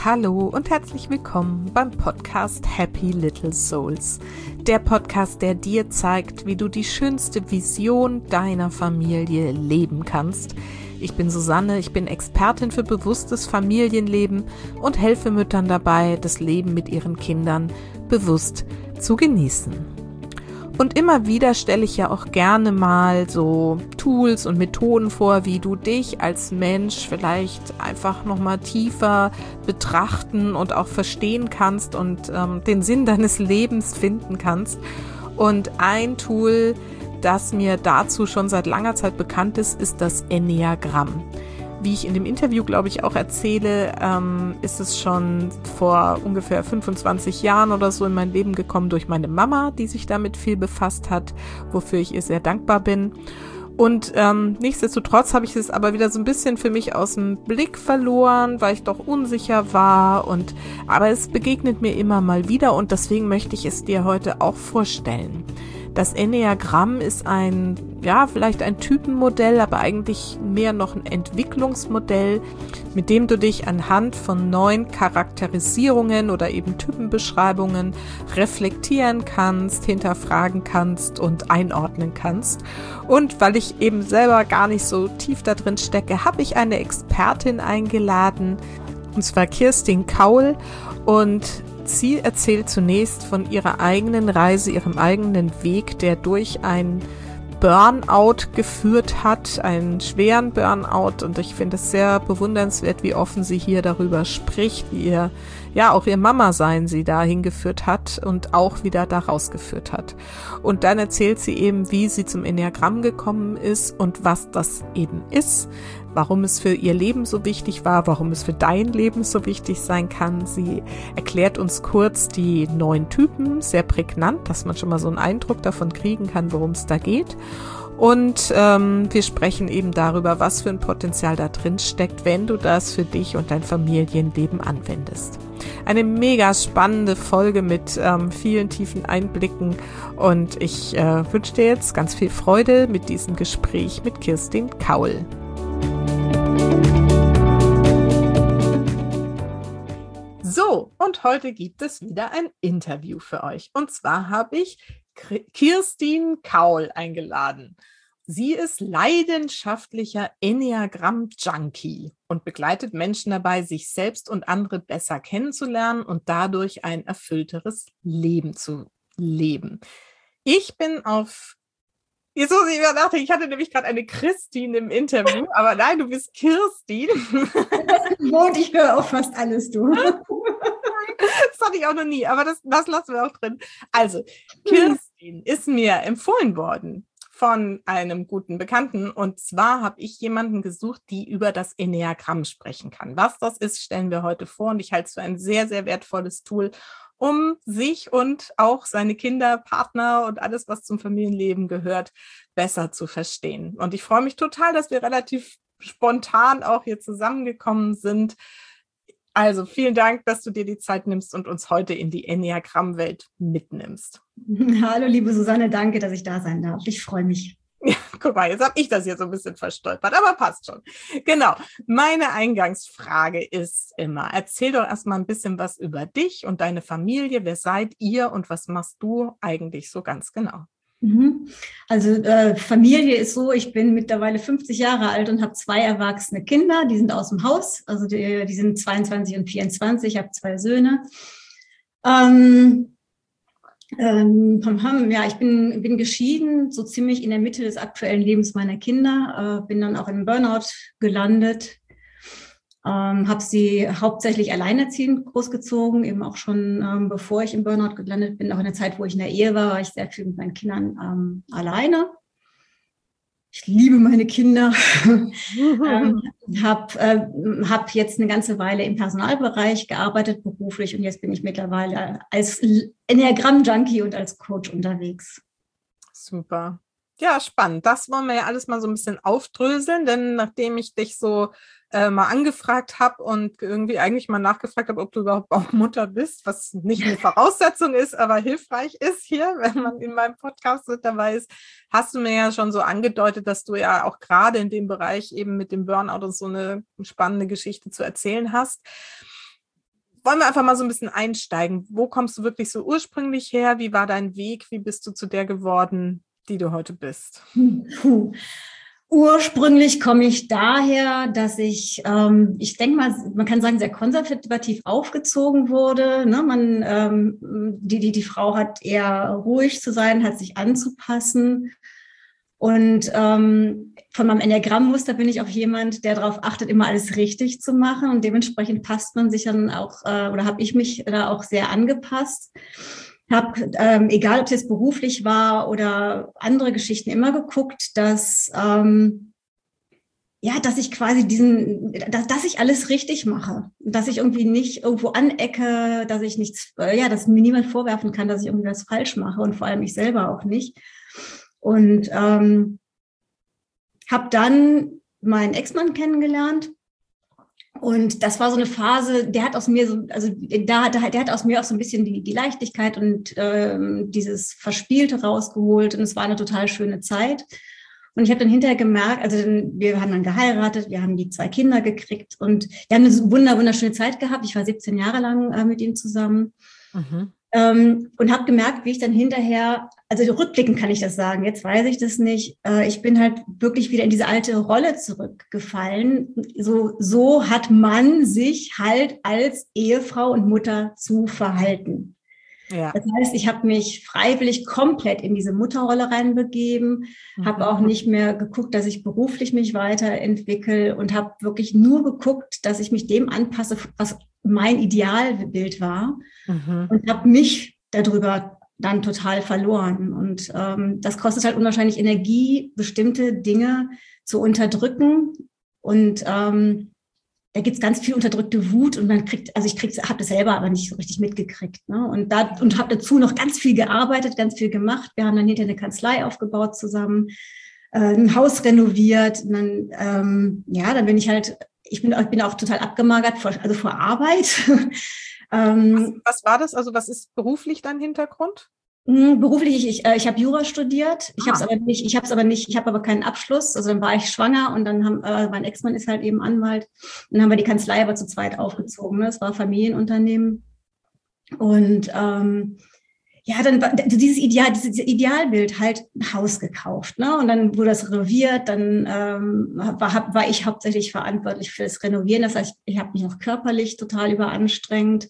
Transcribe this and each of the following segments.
Hallo und herzlich willkommen beim Podcast Happy Little Souls. Der Podcast, der dir zeigt, wie du die schönste Vision deiner Familie leben kannst. Ich bin Susanne, ich bin Expertin für bewusstes Familienleben und helfe Müttern dabei, das Leben mit ihren Kindern bewusst zu genießen. Und immer wieder stelle ich ja auch gerne mal so Tools und Methoden vor, wie du dich als Mensch vielleicht einfach nochmal tiefer betrachten und auch verstehen kannst und den Sinn deines Lebens finden kannst. Und ein Tool, das mir dazu schon seit langer Zeit bekannt ist, ist das Enneagramm. Wie ich in dem Interview, glaube ich, auch erzähle, ist es schon vor ungefähr 25 Jahren oder so in mein Leben gekommen durch meine Mama, die sich damit viel befasst hat, wofür ich ihr sehr dankbar bin. Und nichtsdestotrotz habe ich es aber wieder so ein bisschen für mich aus dem Blick verloren, weil ich doch unsicher war. Aber es begegnet mir immer mal wieder und deswegen möchte ich es dir heute auch vorstellen. Das Enneagramm ist vielleicht ein Typenmodell, aber eigentlich mehr noch ein Entwicklungsmodell, mit dem du dich anhand von 9 Charakterisierungen oder eben Typenbeschreibungen reflektieren kannst, hinterfragen kannst und einordnen kannst. Und weil ich eben selber gar nicht so tief da drin stecke, habe ich eine Expertin eingeladen, und zwar Kirstin Kaul, und sie erzählt zunächst von ihrer eigenen Reise, ihrem eigenen Weg, der durch ein Burnout geführt hat, einen schweren Burnout. Und ich finde es sehr bewundernswert, wie offen sie hier darüber spricht, wie auch ihr Mama-Sein sie dahin geführt hat und auch wieder da rausgeführt hat. Und dann erzählt sie eben, wie sie zum Enneagramm gekommen ist und was das eben ist, warum es für ihr Leben so wichtig war, warum es für dein Leben so wichtig sein kann. Sie erklärt uns kurz die 9 Typen, sehr prägnant, dass man schon mal so einen Eindruck davon kriegen kann, worum es da geht. Und wir sprechen eben darüber, was für ein Potenzial da drin steckt, wenn du das für dich und dein Familienleben anwendest. Eine mega spannende Folge mit vielen tiefen Einblicken und ich wünsche dir jetzt ganz viel Freude mit diesem Gespräch mit Kirstin Kaul. So, und heute gibt es wieder ein Interview für euch. Und zwar habe ich Kirstin Kaul eingeladen. Sie ist leidenschaftlicher Enneagramm-Junkie und begleitet Menschen dabei, sich selbst und andere besser kennenzulernen und dadurch ein erfüllteres Leben zu leben. Ich bin jetzt muss ich wieder nachdenken, ich hatte nämlich gerade eine Christin im Interview, aber nein, du bist Kirstin. Und ich höre auch fast alles, du. Das hatte ich auch noch nie, aber das lassen wir auch drin. Also, Kirstin ist mir empfohlen worden von einem guten Bekannten. Und zwar habe ich jemanden gesucht, die über das Enneagramm sprechen kann. Was das ist, stellen wir heute vor. Und ich halte es für ein sehr, sehr wertvolles Tool, um sich und auch seine Kinder, Partner und alles, was zum Familienleben gehört, besser zu verstehen. Und ich freue mich total, dass wir relativ spontan auch hier zusammengekommen sind. Also vielen Dank, dass du dir die Zeit nimmst und uns heute in die Enneagramm-Welt mitnimmst. Hallo, liebe Susanne, danke, dass ich da sein darf. Ich freue mich. Ja, guck mal, jetzt habe ich das hier so ein bisschen verstolpert, aber passt schon. Genau, meine Eingangsfrage ist immer, erzähl doch erstmal ein bisschen was über dich und deine Familie. Wer seid ihr und was machst du eigentlich so ganz genau? Also Familie ist so, ich bin mittlerweile 50 Jahre alt und habe 2 erwachsene Kinder, die sind aus dem Haus, also die sind 22 und 24, ich habe 2 Söhne. Ich bin geschieden, so ziemlich in der Mitte des aktuellen Lebens meiner Kinder, bin dann auch in Burnout gelandet, habe sie hauptsächlich alleinerziehend großgezogen, eben auch schon bevor ich im Burnout gelandet bin, auch in der Zeit, wo ich in der Ehe war ich sehr viel mit meinen Kindern alleine. Ich liebe meine Kinder, hab jetzt eine ganze Weile im Personalbereich gearbeitet, beruflich, und jetzt bin ich mittlerweile als Enneagramm-Junkie und als Coach unterwegs. Super. Ja, spannend. Das wollen wir ja alles mal so ein bisschen aufdröseln, denn nachdem ich dich so mal angefragt habe und irgendwie eigentlich mal nachgefragt habe, ob du überhaupt auch Mutter bist, was nicht eine Voraussetzung ist, aber hilfreich ist hier, wenn man in meinem Podcast mit dabei ist, hast du mir ja schon so angedeutet, dass du ja auch gerade in dem Bereich eben mit dem Burnout und so eine spannende Geschichte zu erzählen hast. wollen wir einfach mal so ein bisschen einsteigen. Wo kommst du wirklich so ursprünglich her? Wie war dein Weg? Wie bist du zu der geworden, die du heute bist? Puh. Ursprünglich komme ich daher, dass ich denke mal, man kann sagen, sehr konservativ aufgezogen wurde. Ne? Die Frau hat eher ruhig zu sein, hat sich anzupassen. Und von meinem Enneagrammmuster bin ich auch jemand, der darauf achtet, immer alles richtig zu machen. Und dementsprechend passt man sich dann auch, oder habe ich mich da auch sehr angepasst. Habe, egal ob es jetzt beruflich war oder andere Geschichten, immer geguckt, dass ich quasi dass ich alles richtig mache, dass ich irgendwie nicht irgendwo anecke, dass ich nichts, dass mir niemand vorwerfen kann, dass ich irgendwie was falsch mache und vor allem ich selber auch nicht. Und habe dann meinen Ex-Mann kennengelernt. Und das war so eine Phase, der hat aus mir so, also der hat aus mir auch so ein bisschen die Leichtigkeit und dieses Verspielte rausgeholt. Und es war eine total schöne Zeit. Und ich habe dann hinterher gemerkt, wir haben dann geheiratet, wir haben die 2 Kinder gekriegt und wir haben eine wunderschöne Zeit gehabt. Ich war 17 Jahre lang mit ihm zusammen. Mhm. Und habe gemerkt, wie ich dann hinterher, also rückblickend kann ich das sagen, jetzt weiß ich das nicht, ich bin halt wirklich wieder in diese alte Rolle zurückgefallen. So hat man sich halt als Ehefrau und Mutter zu verhalten. Ja. Das heißt, ich habe mich freiwillig komplett in diese Mutterrolle reinbegeben, habe auch nicht mehr geguckt, dass ich beruflich mich weiterentwickle und habe wirklich nur geguckt, dass ich mich dem anpasse, was mein Idealbild war und habe mich darüber dann total verloren. Und das kostet halt unwahrscheinlich Energie, bestimmte Dinge zu unterdrücken. Und da gibt es ganz viel unterdrückte Wut und habe das selber aber nicht so richtig mitgekriegt. Ne? Und habe dazu noch ganz viel gearbeitet, ganz viel gemacht. Wir haben dann hinterher eine Kanzlei aufgebaut zusammen, ein Haus renoviert. Und dann, dann bin ich bin auch total abgemagert vor Arbeit. Was war das? Also was ist beruflich dein Hintergrund? Beruflich, ich habe Jura studiert. Ich habe aber keinen Abschluss. Also dann war ich schwanger und dann mein Ex-Mann ist halt eben Anwalt. Dann haben wir die Kanzlei aber zu zweit aufgezogen. Ne? Es war Familienunternehmen. Und dann war dieses Idealbild halt ein Haus gekauft. Ne? Und dann wurde das renoviert. Dann war ich hauptsächlich verantwortlich für das Renovieren. Das heißt, ich habe mich auch körperlich total überanstrengt.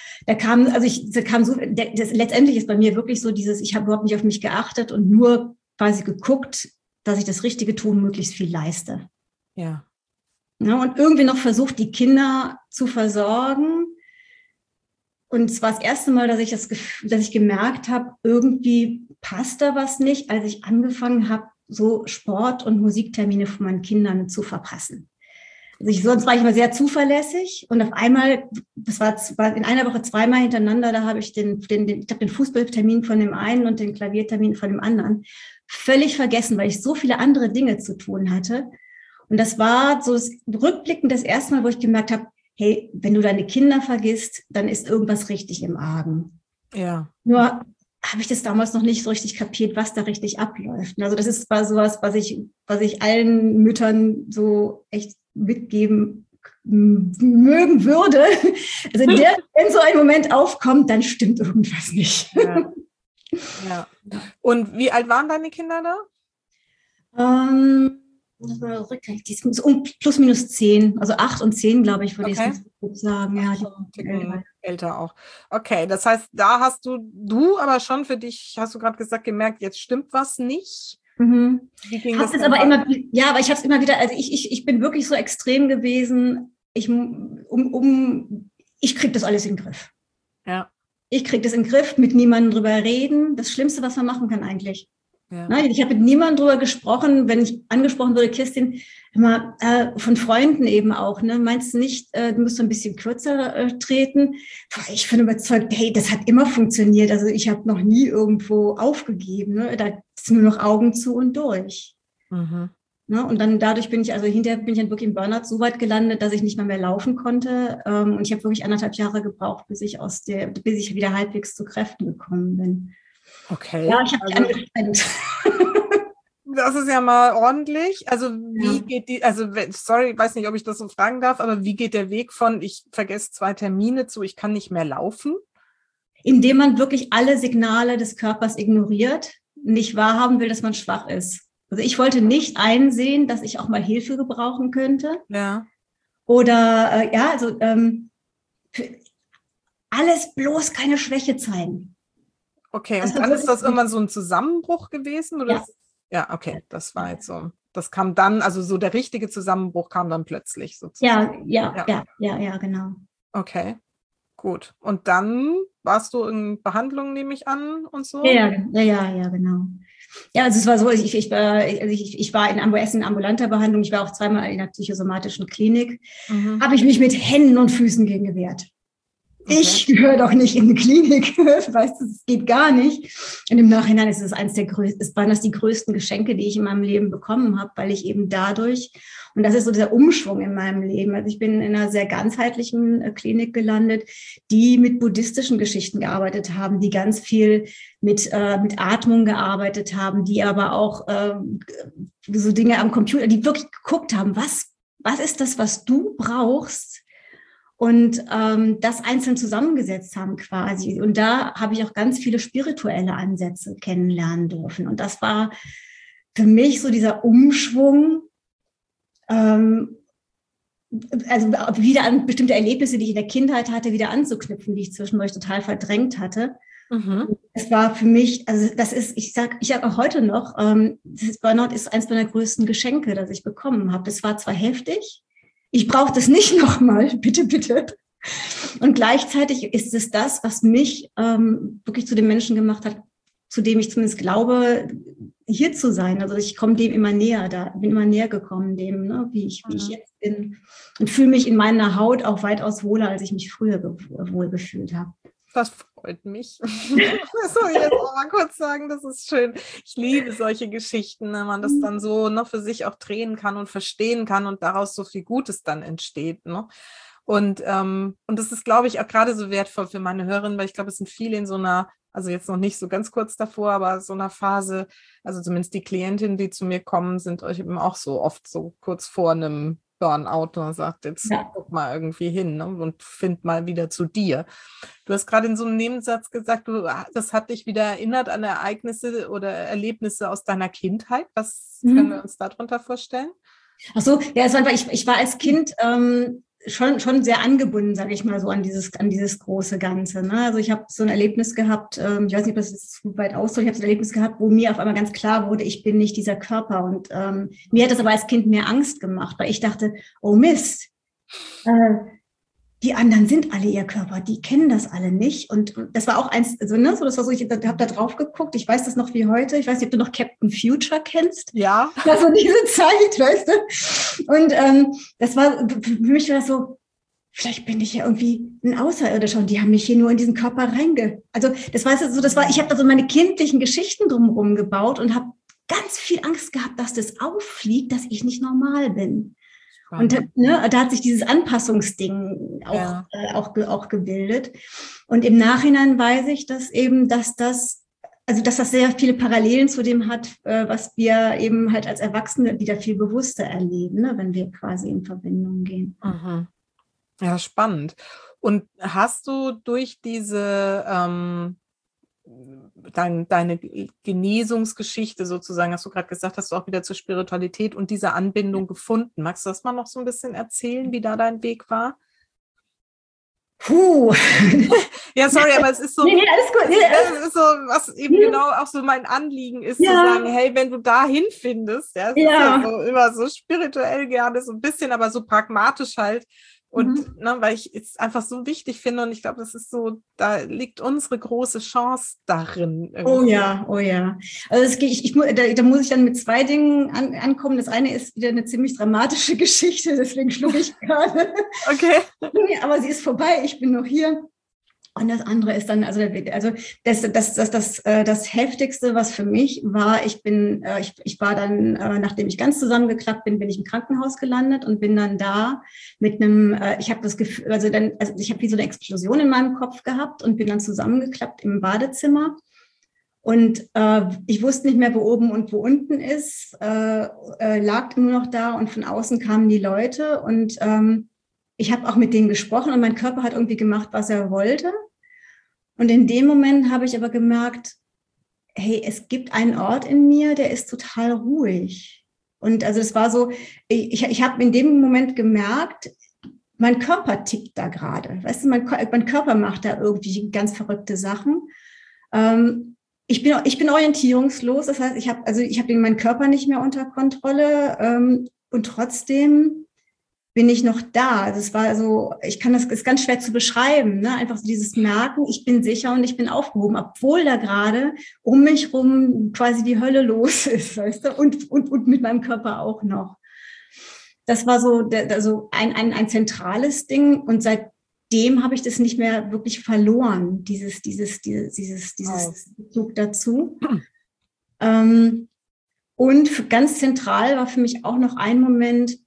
Letztendlich ist bei mir wirklich so ich habe überhaupt nicht auf mich geachtet und nur quasi geguckt, dass ich das Richtige tue und möglichst viel leiste. Ja. Und irgendwie noch versucht, die Kinder zu versorgen. Und es war das erste Mal, dass ich gemerkt habe, irgendwie passt da was nicht, als ich angefangen habe, so Sport- und Musiktermine von meinen Kindern zu verpassen. Sonst war ich immer sehr zuverlässig und auf einmal, das war in einer Woche 2-mal hintereinander, da habe ich den Fußballtermin von dem einen und den Klaviertermin von dem anderen völlig vergessen, weil ich so viele andere Dinge zu tun hatte. Und das war so rückblickend das erste Mal, wo ich gemerkt habe, hey, wenn du deine Kinder vergisst, dann ist irgendwas richtig im Argen. Ja. Nur habe ich das damals noch nicht so richtig kapiert, was da richtig abläuft. Also das war sowas, was ich allen Müttern so echt mitgeben mögen würde. Also wenn so ein Moment aufkommt, dann stimmt irgendwas nicht. Ja. Ja. Und wie alt waren deine Kinder da? Die sind so plus minus 10, also 8 und 10, glaube ich, würde ich jetzt sagen. Ja, die älter auch. Okay, das heißt, da hast du aber schon für dich, hast du gerade gesagt, gemerkt, jetzt stimmt was nicht. Wie ging das aber aber ich habe es immer wieder, also ich bin wirklich so extrem gewesen, ich kriege das alles in den Griff. Ja. Ich kriege das in den Griff, mit niemandem drüber reden. Das Schlimmste, was man machen kann eigentlich. Ja. Ich habe mit niemandem drüber gesprochen, wenn ich angesprochen wurde, Kirstin, immer von Freunden eben auch, ne? Meinst du nicht, du musst so ein bisschen kürzer treten? Ich bin überzeugt, hey, das hat immer funktioniert. Also ich habe noch nie irgendwo aufgegeben. Ne? Da ist nur noch Augen zu und durch. Mhm. Ne? Und dann dadurch hinterher bin ich dann wirklich im Burnout so weit gelandet, dass ich nicht mehr laufen konnte. Und ich habe wirklich 1,5 Jahre gebraucht, bis ich wieder halbwegs zu Kräften gekommen bin. Okay. Ja, ich habe mich angestrengt. Das ist ja mal ordentlich. Also wie Ja. geht sorry, ich weiß nicht, ob ich das so fragen darf, aber wie geht der Weg von, ich vergesse 2 Termine zu, ich kann nicht mehr laufen? Indem man wirklich alle Signale des Körpers ignoriert, nicht wahrhaben will, dass man schwach ist. Also ich wollte nicht einsehen, dass ich auch mal Hilfe gebrauchen könnte. Ja. Oder alles bloß keine Schwäche zeigen. Okay, Das und war dann ist das wirklich, irgendwann so ein Zusammenbruch gewesen? Oder? ja. Ja, okay, das war jetzt so. Das kam dann, also so der richtige Zusammenbruch kam dann plötzlich sozusagen. Ja, genau. Okay, gut. Und dann warst du in Behandlung, nehme ich an, und so? Ja, genau. Ja, also es war so, ich war in ambulanter Behandlung, ich war auch zweimal in der psychosomatischen Klinik, habe ich mich mit Händen und Füßen gegen gewehrt. Okay. Ich gehöre doch nicht in eine Klinik, weißt du, das geht gar nicht. Und im Nachhinein ist es waren das die größten Geschenke, die ich in meinem Leben bekommen habe, weil ich eben dadurch, und das ist so dieser Umschwung in meinem Leben, also ich bin in einer sehr ganzheitlichen Klinik gelandet, die mit buddhistischen Geschichten gearbeitet haben, die ganz viel mit Atmung gearbeitet haben, die aber auch so Dinge am Computer, die wirklich geguckt haben, was ist das, was du brauchst, und das einzeln zusammengesetzt haben quasi. Und da habe ich auch ganz viele spirituelle Ansätze kennenlernen dürfen. Und das war für mich so dieser Umschwung, also wieder an bestimmte Erlebnisse, die ich in der Kindheit hatte, wieder anzuknüpfen, die ich zwischendurch total verdrängt hatte. Es war für mich, also das ist, ich sage auch heute noch, das Burnout ist eines meiner größten Geschenke, das ich bekommen habe. Es war zwar heftig, ich brauche das nicht nochmal, bitte, bitte. Und gleichzeitig ist es das, was mich wirklich zu dem Menschen gemacht hat, zu dem ich zumindest glaube, hier zu sein. Also ich komme dem immer näher, bin immer näher gekommen, dem, ne, wie ich jetzt bin. Und fühle mich in meiner Haut auch weitaus wohler, als ich mich früher wohl gefühlt habe. Das freut mich. Das soll ich jetzt auch mal kurz sagen, das ist schön. Ich liebe solche Geschichten, wenn man das dann so noch für sich auch drehen kann und verstehen kann und daraus so viel Gutes dann entsteht. Ne? Und das ist, glaube ich, auch gerade so wertvoll für meine Hörerinnen, weil ich glaube, es sind viele in so einer, also jetzt noch nicht so ganz kurz davor, aber so einer Phase, also zumindest die Klientinnen, die zu mir kommen, sind euch eben auch so oft so kurz vor einem Burnout und sagt, jetzt guck mal irgendwie hin, ne, und find mal wieder zu dir. Du hast gerade in so einem Nebensatz gesagt, das hat dich wieder erinnert an Ereignisse oder Erlebnisse aus deiner Kindheit. Was können wir uns darunter vorstellen? Ach so, ja, ich war als Kind schon sehr angebunden, sage ich mal so, an dieses große Ganze. Ne? Also ich habe so ein Erlebnis gehabt, ich weiß nicht, ob das jetzt zu weit ausdrückt, ich habe so ein Erlebnis gehabt, wo mir auf einmal ganz klar wurde, ich bin nicht dieser Körper. Und mir hat das aber als Kind mehr Angst gemacht, weil ich dachte, oh Mist, die anderen sind alle ihr Körper, die kennen das alle nicht. Und das war auch eins, also, ne, so, das war so, ich habe da drauf geguckt, ich weiß das noch wie heute, ich weiß nicht, ob du noch Captain Future kennst. Ja. Also diese Zeit, weißt du. Und das war, für mich war das so, vielleicht bin ich ja irgendwie ein Außerirdischer und die haben mich hier nur in diesen Körper also das war so, ich habe da so meine kindlichen Geschichten drumherum gebaut und habe ganz viel Angst gehabt, dass das auffliegt, dass ich nicht normal bin. Und da hat sich dieses Anpassungsding auch gebildet. Und im Nachhinein weiß ich, dass das sehr viele Parallelen zu dem hat, was wir eben halt als Erwachsene wieder viel bewusster erleben, ne, wenn wir quasi in Verbindung gehen. Mhm. Ja, spannend. Und hast du durch diese deine Genesungsgeschichte sozusagen, hast du gerade gesagt, hast du auch wieder zur Spiritualität und dieser Anbindung gefunden. Magst du das mal noch so ein bisschen erzählen, wie da dein Weg war? Puh. Ja, sorry, aber es ist so, nee, alles gut. Das ist so, was eben genau auch so mein Anliegen ist, zu sagen, hey, wenn du dahin findest, ist ja so immer so spirituell gerne, so ein bisschen, aber so pragmatisch halt. Und weil ich es einfach so wichtig finde und ich glaube, das ist so, da liegt unsere große Chance darin. Irgendwie. Oh ja. Also da muss ich dann mit 2 Dingen ankommen. Das eine ist wieder eine ziemlich dramatische Geschichte, deswegen schlucke ich gerade. Okay. Aber sie ist vorbei, ich bin noch hier. Und das andere ist dann, also das Heftigste, was für mich war, ich war dann, nachdem ich ganz zusammengeklappt bin, bin ich im Krankenhaus gelandet und bin dann da mit ich habe das Gefühl, ich habe wie so eine Explosion in meinem Kopf gehabt und bin dann zusammengeklappt im Badezimmer. Und ich wusste nicht mehr, wo oben und wo unten ist, lag nur noch da und von außen kamen die Leute und ich habe auch mit denen gesprochen und mein Körper hat irgendwie gemacht, was er wollte. Und in dem Moment habe ich aber gemerkt, hey, es gibt einen Ort in mir, der ist total ruhig. Und also es war so, ich habe in dem Moment gemerkt, mein Körper tickt da gerade. Weißt du, mein Körper macht da irgendwie ganz verrückte Sachen. Ich bin orientierungslos, das heißt, ich habe meinen Körper nicht mehr unter Kontrolle und trotzdem bin ich noch da. Also es war so, ist ganz schwer zu beschreiben, ne? Einfach so dieses Merken, ich bin sicher und ich bin aufgehoben, obwohl da gerade um mich rum quasi die Hölle los ist, weißt du, und mit meinem Körper auch noch. Das war so ein zentrales Ding und seitdem habe ich das nicht mehr wirklich verloren, dieses Bezug dazu. Und ganz zentral war für mich auch noch ein Moment,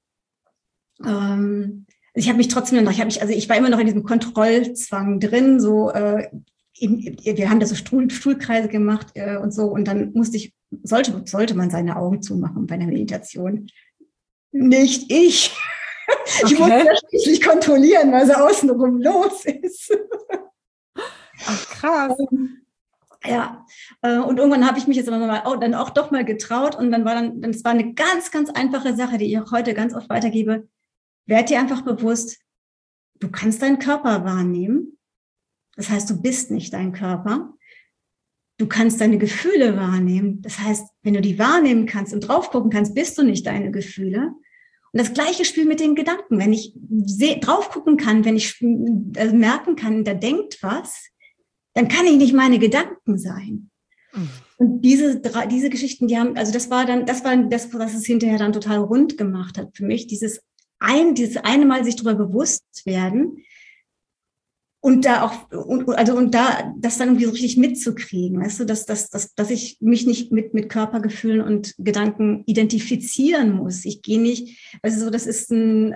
ich habe mich trotzdem ich war immer noch in diesem Kontrollzwang drin, so wir haben da so Stuhlkreise gemacht und so und dann sollte man seine Augen zumachen bei einer Meditation. Nicht ich. Okay. Ich musste das schließlich kontrollieren, was außenrum los ist. Ach, krass. Ja, und irgendwann habe ich mich jetzt dann auch doch mal getraut und es war eine ganz, ganz einfache Sache, die ich auch heute ganz oft weitergebe. Werd dir einfach bewusst, du kannst deinen Körper wahrnehmen. Das heißt, du bist nicht dein Körper. Du kannst deine Gefühle wahrnehmen. Das heißt, wenn du die wahrnehmen kannst und drauf gucken kannst, bist du nicht deine Gefühle. Und das gleiche Spiel mit den Gedanken. Wenn ich drauf gucken kann, wenn ich merken kann, da denkt was, dann kann ich nicht meine Gedanken sein. Mhm. Und diese Geschichten, das war das, was es hinterher dann total rund gemacht hat für mich. Dieses eine Mal sich darüber bewusst werden und da auch, das dann irgendwie so richtig mitzukriegen, weißt du, dass ich mich nicht mit Körpergefühlen und Gedanken identifizieren muss. Ich gehe nicht, also das ist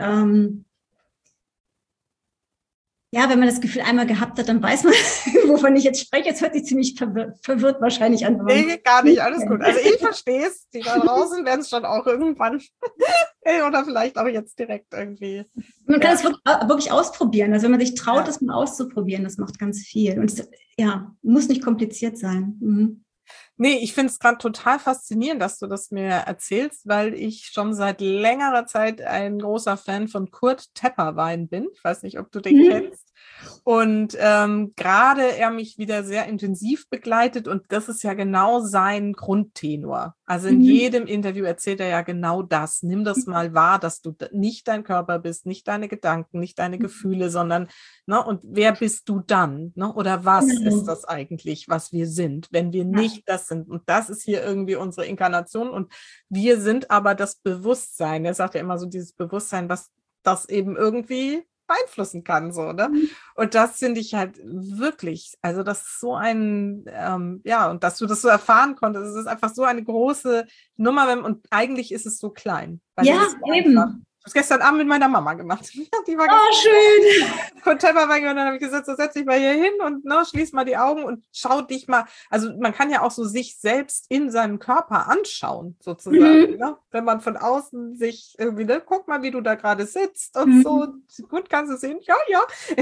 wenn man das Gefühl einmal gehabt hat, dann weiß man, wovon ich jetzt spreche. Jetzt hört sich ziemlich verwirrt wahrscheinlich an. Nee, gar nicht, alles gut. Also ich verstehe es, die da draußen werden es schon auch irgendwann oder vielleicht auch jetzt direkt irgendwie. Man kann es wirklich ausprobieren. Also wenn man sich traut, das mal auszuprobieren, das macht ganz viel. Und muss nicht kompliziert sein. Mhm. Nee, ich finde es gerade total faszinierend, dass du das mir erzählst, weil ich schon seit längerer Zeit ein großer Fan von Kurt Tepperwein bin. Ich weiß nicht, ob du den kennst. Und gerade er mich wieder sehr intensiv begleitet und das ist ja genau sein Grundtenor. Also in jedem Interview erzählt er ja genau das. Nimm das mal wahr, dass du nicht dein Körper bist, nicht deine Gedanken, nicht deine Gefühle, sondern, und wer bist du dann? Oder was ist das eigentlich, was wir sind, wenn wir nicht das sind? Und das ist hier irgendwie unsere Inkarnation und wir sind aber das Bewusstsein. Er sagt ja immer so dieses Bewusstsein, was das eben irgendwie beeinflussen kann, so, ne? Und das finde ich halt wirklich, also das ist so ein, und dass du das so erfahren konntest, es ist einfach so eine große Nummer und eigentlich ist es so klein. Ja, eben. Einfach. Ich habe es gestern Abend mit meiner Mama gemacht. Die war schön. Und dann habe ich gesagt, so setz dich mal hier hin und schließ mal die Augen und schau dich mal. Also man kann ja auch so sich selbst in seinem Körper anschauen, sozusagen. Ne? Wenn man von außen sich irgendwie, guck mal, wie du da gerade sitzt und so. Gut, kannst du sehen? Ja.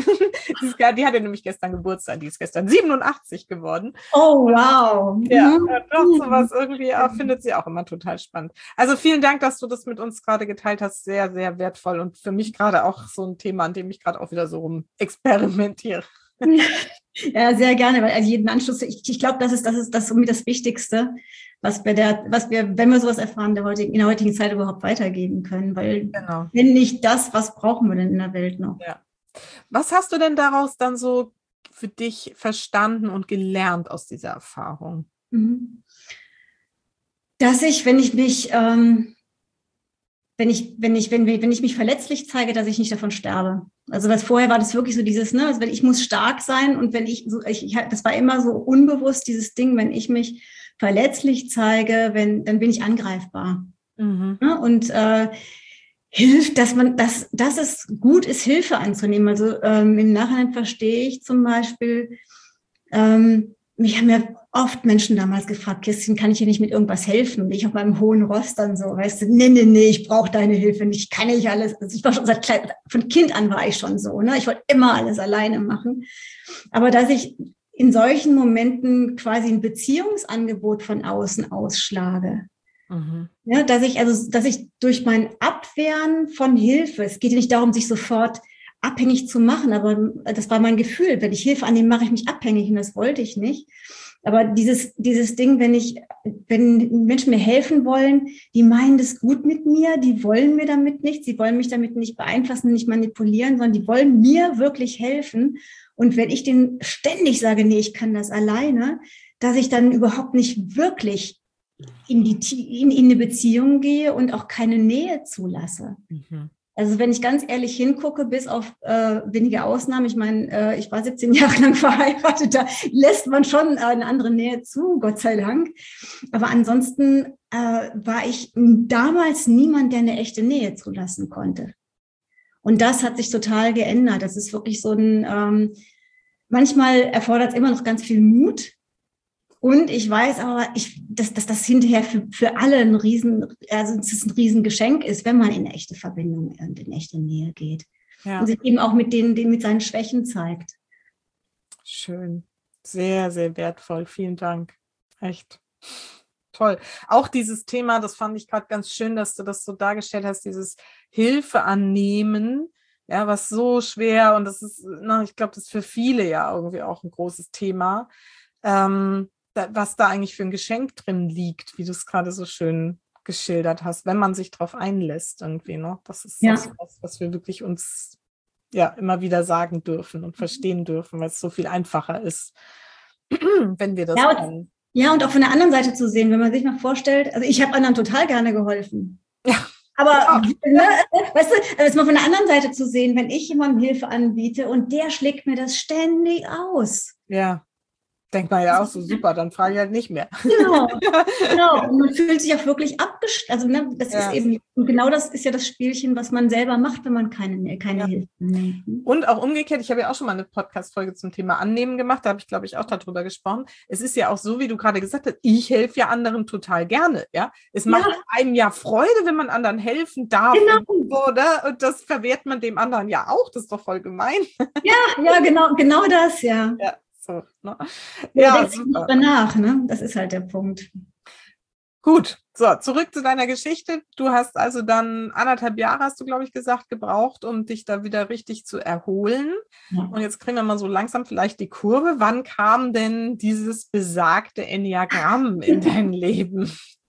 Die hatte nämlich gestern Geburtstag, die ist gestern 87 geworden. Oh, wow. Ja, doch, sowas irgendwie findet sie auch immer total spannend. Also vielen Dank, dass du das mit uns gerade geteilt hast. Sehr, sehr wertvoll und für mich gerade auch so ein Thema, an dem ich gerade auch wieder so rum experimentiere. Ja, sehr gerne, weil jeden Anschluss, ich glaube, das ist irgendwie das Wichtigste, was wir, wenn wir sowas erfahren, in der heutigen Zeit überhaupt weitergeben können, weil wenn nicht das, was brauchen wir denn in der Welt noch? Ja. Was hast du denn daraus dann so für dich verstanden und gelernt aus dieser Erfahrung? Dass ich, wenn ich mich verletzlich zeige, dass ich nicht davon sterbe. Also was vorher war das wirklich so dieses, also ich muss stark sein und wenn das war immer so unbewusst dieses Ding, wenn ich mich verletzlich zeige, dann bin ich angreifbar. Und hilft, dass es gut ist, Hilfe anzunehmen. Also im Nachhinein verstehe ich zum Beispiel, mich haben ja oft Menschen damals gefragt, Kerstin, kann ich dir nicht mit irgendwas helfen? Und ich auf meinem hohen Ross dann so, weißt du, nee, ich brauche deine Hilfe nicht, ich kann nicht alles. Also ich war schon von Kind an war ich schon so, ne? Ich wollte immer alles alleine machen. Aber dass ich in solchen Momenten quasi ein Beziehungsangebot von außen ausschlage. Ja, dass ich durch mein Abwehren von Hilfe, es geht ja nicht darum, sich sofort abhängig zu machen, aber das war mein Gefühl, wenn ich Hilfe annehme, mache ich mich abhängig und das wollte ich nicht. Aber dieses Ding, wenn Menschen mir helfen wollen, die meinen das gut mit mir, die wollen mir damit nichts, sie wollen mich damit nicht beeinflussen, nicht manipulieren, sondern die wollen mir wirklich helfen. Und wenn ich denen ständig sage, nee, ich kann das alleine, dass ich dann überhaupt nicht wirklich in eine Beziehung gehe und auch keine Nähe zulasse. Also wenn ich ganz ehrlich hingucke, bis auf wenige Ausnahmen, ich meine, ich war 17 Jahre lang verheiratet, da lässt man schon eine andere Nähe zu, Gott sei Dank. Aber ansonsten war ich damals niemand, der eine echte Nähe zulassen konnte. Und das hat sich total geändert. Das ist wirklich so manchmal erfordert es immer noch ganz viel Mut. Und ich weiß aber, dass das hinterher für alle ein Riesengeschenk ist, wenn man in eine echte Verbindung und in echte Nähe geht. Ja. Und sich eben auch mit seinen Schwächen zeigt. Schön. Sehr, sehr wertvoll. Vielen Dank. Echt toll. Auch dieses Thema, das fand ich gerade ganz schön, dass du das so dargestellt hast, dieses Hilfe annehmen, ja, was so schwer, und das ist, ich glaube, das ist für viele ja irgendwie auch ein großes Thema. Was da eigentlich für ein Geschenk drin liegt, wie du es gerade so schön geschildert hast, wenn man sich darauf einlässt irgendwie, ne? Das ist was wir wirklich uns ja immer wieder sagen dürfen und verstehen dürfen, weil es so viel einfacher ist, wenn wir das können. Ja, und auch von der anderen Seite zu sehen, wenn man sich mal vorstellt, also ich habe anderen total gerne geholfen. Ja. Aber, weißt du, das mal von der anderen Seite zu sehen, wenn ich jemandem Hilfe anbiete und der schlägt mir das ständig aus. Ja. Denkt man ja auch so, super, dann frage ich halt nicht mehr. Genau. Und man fühlt sich auch wirklich abgestellt. Also das ist eben, und genau das ist ja das Spielchen, was man selber macht, wenn man keine Hilfe nimmt. Und auch umgekehrt, ich habe ja auch schon mal eine Podcast-Folge zum Thema Annehmen gemacht, da habe ich, glaube ich, auch darüber gesprochen. Es ist ja auch so, wie du gerade gesagt hast, ich helfe ja anderen total gerne. Ja? Es macht einem ja Freude, wenn man anderen helfen darf. Genau. Und das verwehrt man dem anderen ja auch, das ist doch voll gemein. Ja, genau das, ja. So, ne? Ja, super. Danach, ne? Das ist halt der Punkt. Gut, so, zurück zu deiner Geschichte. Du hast also dann 1,5 Jahre, hast du, glaube ich, gesagt, gebraucht, um dich da wieder richtig zu erholen. Ja. Und jetzt kriegen wir mal so langsam vielleicht die Kurve. Wann kam denn dieses besagte Enneagramm in dein Leben?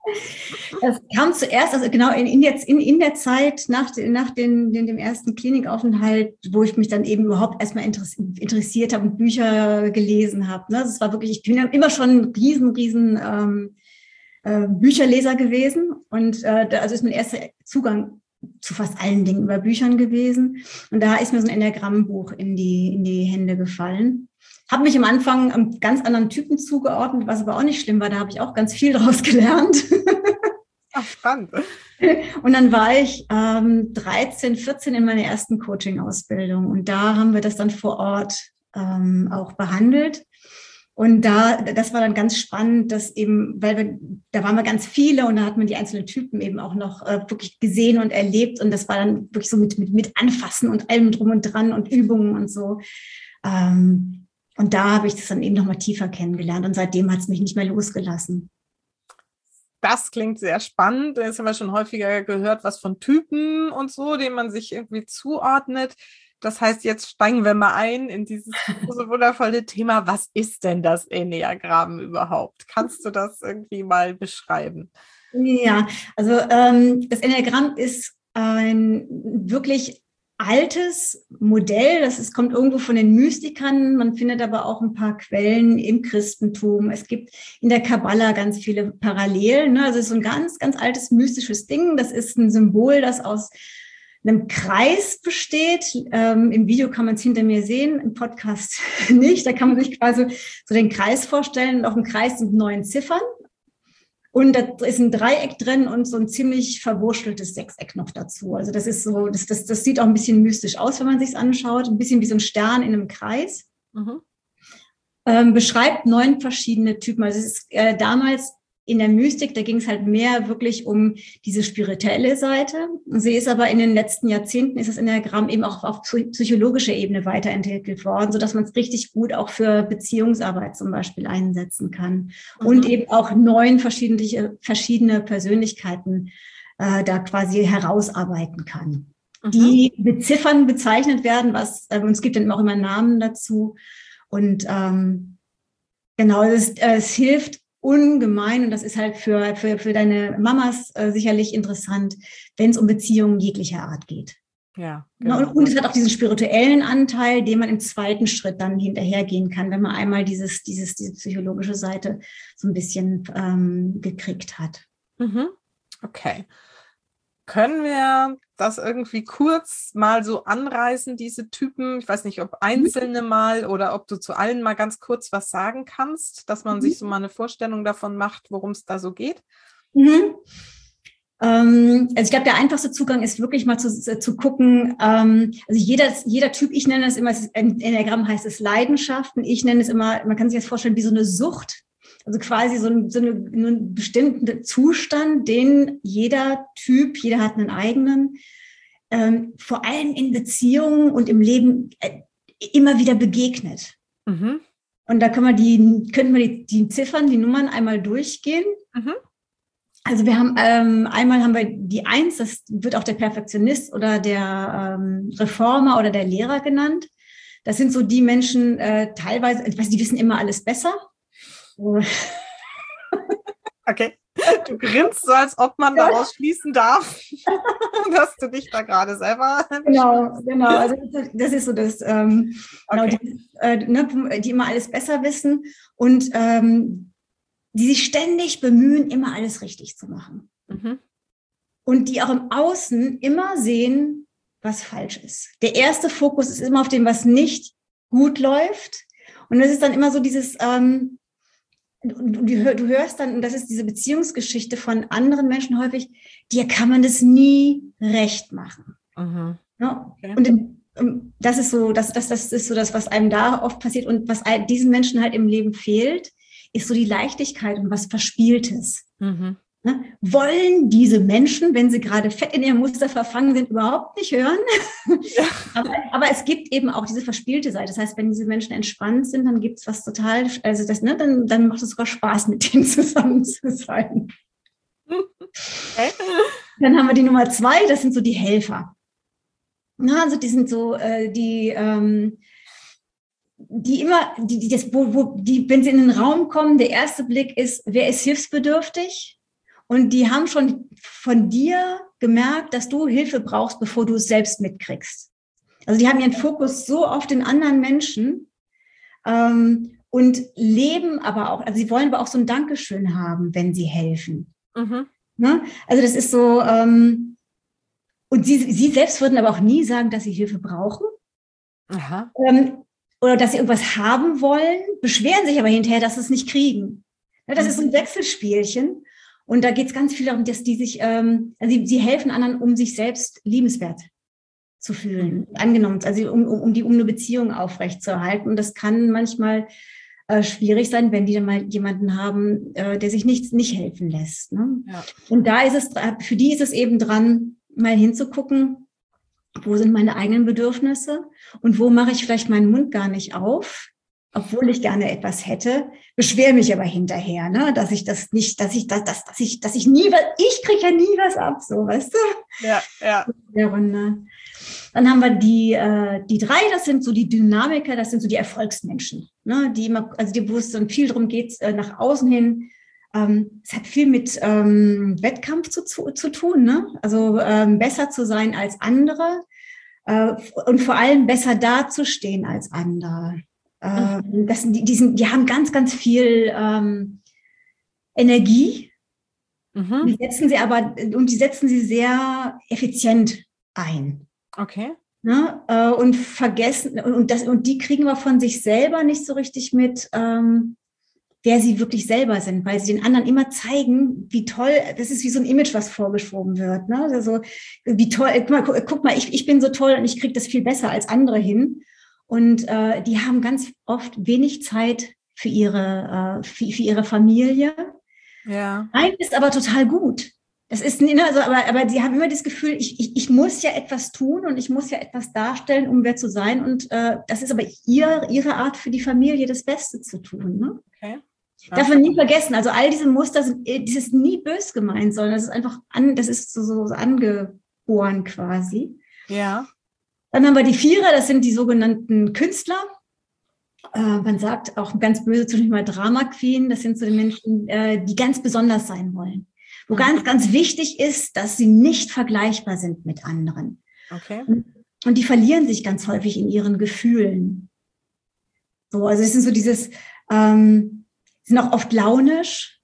Das kam zuerst, also genau in der Zeit nach dem ersten Klinikaufenthalt, wo ich mich dann eben überhaupt erstmal interessiert habe und Bücher gelesen habe. Ne? Das war wirklich, ich bin ja immer schon ein riesen Bücherleser gewesen und also ist mein erster Zugang zu fast allen Dingen über Büchern gewesen. Und da ist mir so ein Enneagrammbuch in die Hände gefallen. Habe mich am Anfang einem ganz anderen Typen zugeordnet, was aber auch nicht schlimm war. Da habe ich auch ganz viel draus gelernt. Ach, spannend. Und dann war ich 13, 14 in meiner ersten Coaching-Ausbildung. Und da haben wir das dann vor Ort auch behandelt. Und das war dann ganz spannend, dass eben, da waren wir ganz viele und da hat man die einzelnen Typen eben auch noch wirklich gesehen und erlebt. Und das war dann wirklich so mit Anfassen und allem drum und dran und Übungen und so. Und da habe ich das dann eben nochmal tiefer kennengelernt und seitdem hat es mich nicht mehr losgelassen. Das klingt sehr spannend. Jetzt haben wir schon häufiger gehört, was von Typen und so, denen man sich irgendwie zuordnet. Das heißt, jetzt steigen wir mal ein in dieses so wundervolle Thema. Was ist denn das Enneagramm überhaupt? Kannst du das irgendwie mal beschreiben? Ja, also das Enneagramm ist ein wirklich altes Modell, kommt irgendwo von den Mystikern, man findet aber auch ein paar Quellen im Christentum. Es gibt in der Kabbala ganz viele Parallelen. Ne? Also es ist so ein ganz, ganz altes mystisches Ding. Das ist ein Symbol, das aus einem Kreis besteht. Im Video kann man es hinter mir sehen, im Podcast nicht. Da kann man sich quasi so den Kreis vorstellen. Und auf dem Kreis sind 9 Ziffern. Und da ist ein Dreieck drin und so ein ziemlich verwurschteltes Sechseck noch dazu. Also das ist so, das sieht auch ein bisschen mystisch aus, wenn man sich es anschaut. Ein bisschen wie so ein Stern in einem Kreis. Mhm. beschreibt 9 verschiedene Typen. Also es ist damals in der Mystik, da ging es halt mehr wirklich um diese spirituelle Seite. Sie ist aber in den letzten Jahrzehnten, ist das Enneagramm eben auch auf psychologischer Ebene weiterentwickelt worden, sodass man es richtig gut auch für Beziehungsarbeit zum Beispiel einsetzen kann. Und eben auch 9 verschiedene Persönlichkeiten da quasi herausarbeiten kann. Die beziffern, bezeichnet werden, und es gibt dann auch immer Namen dazu. Und genau, es hilft ungemein, und das ist halt für deine Mamas sicherlich interessant, wenn es um Beziehungen jeglicher Art geht. Ja, genau. Und es hat auch diesen spirituellen Anteil, den man im zweiten Schritt dann hinterhergehen kann, wenn man einmal diese psychologische Seite so ein bisschen gekriegt hat. Okay. Können wir das irgendwie kurz mal so anreißen, diese Typen? Ich weiß nicht, ob einzelne mal oder ob du zu allen mal ganz kurz was sagen kannst, dass man sich so mal eine Vorstellung davon macht, worum es da so geht. Also ich glaube, der einfachste Zugang ist wirklich mal zu gucken, also jeder Typ, ich nenne das immer, im Enneagramm heißt es Leidenschaften, ich nenne es immer, man kann sich das vorstellen wie so eine Sucht. Also quasi so einen bestimmten Zustand, den jeder Typ, jeder hat einen eigenen, vor allem in Beziehungen und im Leben immer wieder begegnet. Und da könnten wir die Ziffern, die Nummern einmal durchgehen. Also wir haben einmal haben wir die 1, das wird auch der Perfektionist oder der Reformer oder der Lehrer genannt. Das sind so die Menschen teilweise, die wissen immer alles besser. Okay, du grinst so, als ob man daraus schließen darf, dass du dich da gerade selber... Genau. Also das ist so das, okay. Die immer alles besser wissen und die sich ständig bemühen, immer alles richtig zu machen. Und die auch im Außen immer sehen, was falsch ist. Der erste Fokus ist immer auf dem, was nicht gut läuft. Und das ist dann immer so dieses... Du hörst dann, und das ist diese Beziehungsgeschichte von anderen Menschen häufig, dir kann man das nie recht machen. Ja? Okay. Und das ist so, das ist so das, was einem da oft passiert und was diesen Menschen halt im Leben fehlt, ist so die Leichtigkeit und was Verspieltes. Ne? Wollen diese Menschen, wenn sie gerade fett in ihrem Muster verfangen sind, überhaupt nicht hören. Ja. aber es gibt eben auch diese verspielte Seite. Das heißt, wenn diese Menschen entspannt sind, dann gibt es was total, also das, ne, dann macht es sogar Spaß, mit denen zusammen zu sein. Okay. Dann haben wir die Nummer 2, das sind so die Helfer. Na, also die sind so die immer, wenn sie in den Raum kommen, der erste Blick ist, wer ist hilfsbedürftig? Und die haben schon von dir gemerkt, dass du Hilfe brauchst, bevor du es selbst mitkriegst. Also die haben ihren Fokus so auf den anderen Menschen und leben aber auch, also sie wollen aber auch so ein Dankeschön haben, wenn sie helfen. Ne? Also das ist so, und sie selbst würden aber auch nie sagen, dass sie Hilfe brauchen. Oder dass sie irgendwas haben wollen, beschweren sich aber hinterher, dass sie es nicht kriegen. Ja, das ist so ein Wechselspielchen. Und da geht es ganz viel darum, dass die sich, sie helfen anderen, um sich selbst liebenswert zu fühlen, angenommen, also um eine Beziehung aufrechtzuerhalten. Und das kann manchmal schwierig sein, wenn die dann mal jemanden haben, der sich nicht helfen lässt. Ne? Ja. Und da ist es, für die ist es eben dran, mal hinzugucken, wo sind meine eigenen Bedürfnisse und wo mache ich vielleicht meinen Mund gar nicht auf, obwohl ich gerne etwas hätte, beschwere mich aber hinterher, ne, dass ich das nicht, dass ich nie was, ich kriege ja nie was ab, so, weißt du? Ja. Dann haben wir die 3, das sind so die Dynamiker, das sind so die Erfolgsmenschen, ne, die immer, also die, wo es dann viel darum geht, nach außen hin. Es hat viel mit Wettkampf zu tun, ne? Also besser zu sein als andere und vor allem besser dazustehen als andere. Die haben ganz, ganz viel Energie. Die setzen sie sehr effizient ein. Okay. Ne? Und vergessen, und die kriegen wir von sich selber nicht so richtig mit, wer sie wirklich selber sind, weil sie den anderen immer zeigen, wie toll, das ist wie so ein Image, was vorgeschoben wird. Ne? Also wie toll, guck mal, ich bin so toll und ich kriege das viel besser als andere hin. Und die haben ganz oft wenig Zeit für für ihre Familie. Ja. Nein, ist aber total gut. Das ist, also, aber sie haben immer das Gefühl, ich muss ja etwas tun und ich muss ja etwas darstellen, um wer zu sein. Und das ist aber ihre Art für die Familie, das Beste zu tun. Ne? Okay. Darf man nie vergessen, also all diese Muster, das ist nie bös gemeint, sondern das ist einfach, das ist so angeboren quasi. Ja. Dann haben wir die Vierer, das sind die sogenannten Künstler. Man sagt auch ganz böse zum Beispiel mal Drama Queen, das sind so die Menschen, die ganz besonders sein wollen. Wo ganz, ganz wichtig ist, dass sie nicht vergleichbar sind mit anderen. Okay. Und die verlieren sich ganz häufig in ihren Gefühlen. So, also es sind so dieses, sind auch oft launisch,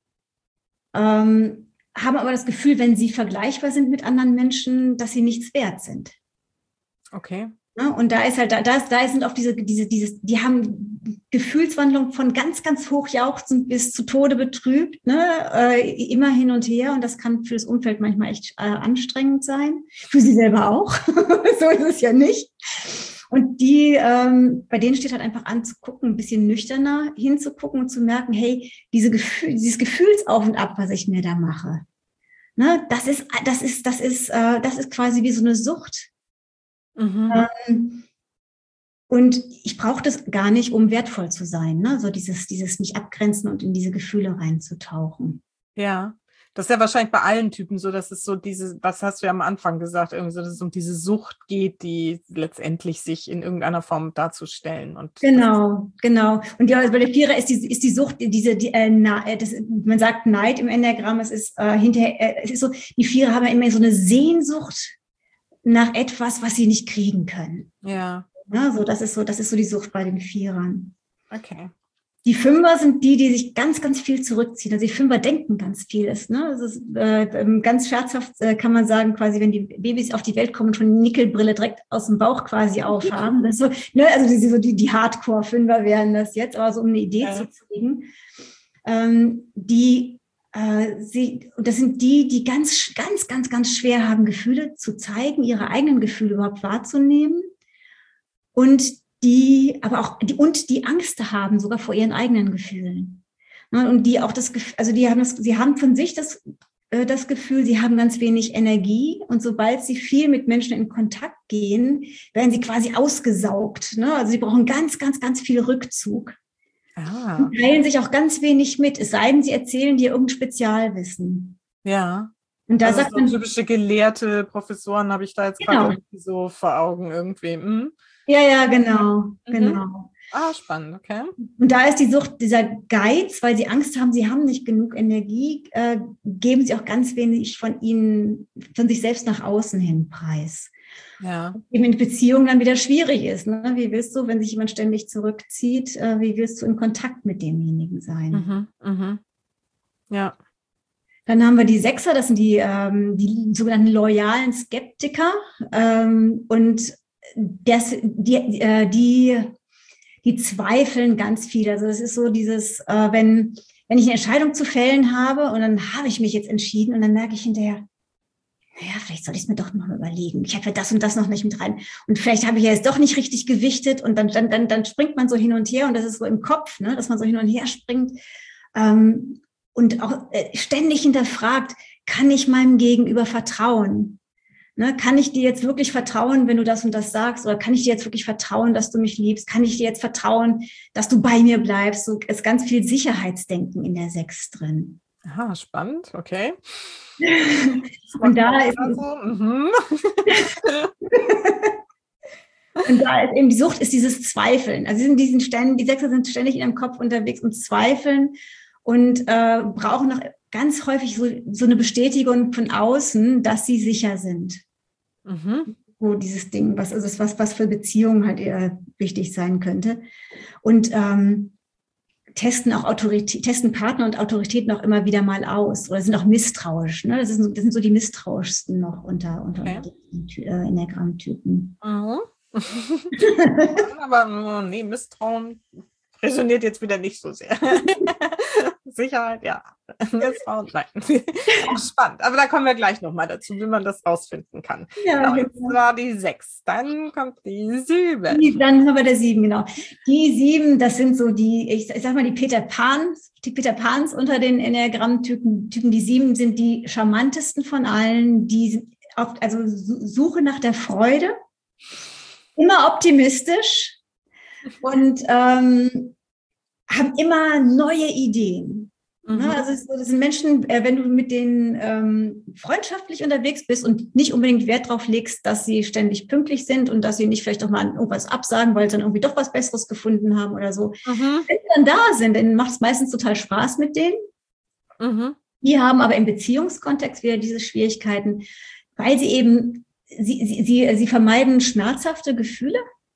haben aber das Gefühl, wenn sie vergleichbar sind mit anderen Menschen, dass sie nichts wert sind. Okay. Ja, und da ist halt, da sind auch die haben Gefühlswandlung von ganz, ganz hochjauchzend bis zu Tode betrübt, ne? Immer hin und her. Und das kann für das Umfeld manchmal echt anstrengend sein. Für sie selber auch. So ist es ja nicht. Und bei denen steht halt einfach an zu gucken, ein bisschen nüchterner hinzugucken und zu merken, hey, dieses Gefühlsauf und Ab, was ich mir da mache, ne, das ist quasi wie so eine Sucht. Und ich brauche das gar nicht, um wertvoll zu sein, ne? So dieses mich abgrenzen und in diese Gefühle reinzutauchen. Ja, das ist ja wahrscheinlich bei allen Typen so, dass es so was hast du ja am Anfang gesagt, irgendwie so, dass es um diese Sucht geht, die letztendlich sich in irgendeiner Form darzustellen. Und genau. Und ja, bei der Vierer ist die Sucht, man sagt Neid im Enneagramm, es ist es ist so, die Vierer haben ja immer so eine Sehnsucht nach etwas, was sie nicht kriegen können. Ja. Ja, so, das ist so die Sucht bei den Vierern. Okay. Die Fünfer sind die sich ganz, ganz viel zurückziehen. Also die Fünfer denken ganz vieles. Ne? Das ist, ganz scherzhaft kann man sagen, quasi, wenn die Babys auf die Welt kommen und schon eine Nickelbrille direkt aus dem Bauch quasi aufhaben. Das ist so, ne? Also die Hardcore-Fünfer wären das jetzt, aber so um eine Idee zu kriegen. Das sind die ganz, ganz, ganz, ganz schwer haben, Gefühle zu zeigen, ihre eigenen Gefühle überhaupt wahrzunehmen und die Angst haben sogar vor ihren eigenen Gefühlen. Und die auch sie haben von sich das Gefühl, sie haben ganz wenig Energie und sobald sie viel mit Menschen in Kontakt gehen, werden sie quasi ausgesaugt. Ne? Also sie brauchen ganz, ganz, ganz viel Rückzug. Und teilen sich auch ganz wenig mit, es sei denn, sie erzählen dir irgendein Spezialwissen. Ja. Und da also sagt so man, typische Gelehrte, Professoren habe ich da jetzt gerade irgendwie so vor Augen irgendwie. Ja, genau. Ah, spannend, okay. Und da ist die Sucht, dieser Geiz, weil sie Angst haben, sie haben nicht genug Energie, geben sie auch ganz wenig von sich selbst nach außen hin preis. Ja. Eben in Beziehungen dann wieder schwierig ist. Ne? Wie willst du, wenn sich jemand ständig zurückzieht, wie willst du in Kontakt mit demjenigen sein? Ja. Dann haben wir die Sechser, das sind die sogenannten loyalen Skeptiker. Und die zweifeln ganz viel. Also es ist so dieses, wenn ich eine Entscheidung zu fällen habe und dann habe ich mich jetzt entschieden und dann merke ich hinterher, naja, vielleicht soll ich es mir doch noch mal überlegen. Ich habe ja das und das noch nicht mit rein. Und vielleicht habe ich ja jetzt doch nicht richtig gewichtet und dann springt man so hin und her und das ist so im Kopf, ne, dass man so hin und her springt und auch ständig hinterfragt, kann ich meinem Gegenüber vertrauen? Ne, kann ich dir jetzt wirklich vertrauen, wenn du das und das sagst? Oder kann ich dir jetzt wirklich vertrauen, dass du mich liebst? Kann ich dir jetzt vertrauen, dass du bei mir bleibst? So ist ganz viel Sicherheitsdenken in der 6 drin. Aha, spannend, okay. Und da ist eben die Sucht, ist dieses Zweifeln. Also die 6er sind ständig in ihrem Kopf unterwegs und zweifeln und brauchen noch ganz häufig so eine Bestätigung von außen, dass sie sicher sind. So dieses Ding, was für Beziehungen halt eher wichtig sein könnte. Und testen Partner und Autoritäten auch immer wieder mal aus oder sind auch misstrauisch. Ne? Das sind so die misstrauischsten noch unter den Enneagramm-Typen. Aber nee, Misstrauen resoniert jetzt wieder nicht so sehr. Sicherheit, ja. Jetzt Frauen, nein. Spannend. Aber da kommen wir gleich nochmal dazu, wie man das rausfinden kann. Ja, Jetzt war die 6. Dann kommt die 7. Dann haben wir der 7, genau. Die 7, das sind so ich sag mal, die Peter Pans unter den Enneagramm-Typen. Die 7 sind die charmantesten von allen. Die sind also Suche nach der Freude, immer optimistisch und haben immer neue Ideen. Also das sind Menschen, wenn du mit denen freundschaftlich unterwegs bist und nicht unbedingt Wert drauf legst, dass sie ständig pünktlich sind und dass sie nicht vielleicht auch mal irgendwas absagen, weil sie dann irgendwie doch was Besseres gefunden haben oder so. Wenn sie dann da sind, dann macht es meistens total Spaß mit denen. Die haben aber im Beziehungskontext wieder diese Schwierigkeiten, weil sie eben, sie vermeiden schmerzhafte Gefühle.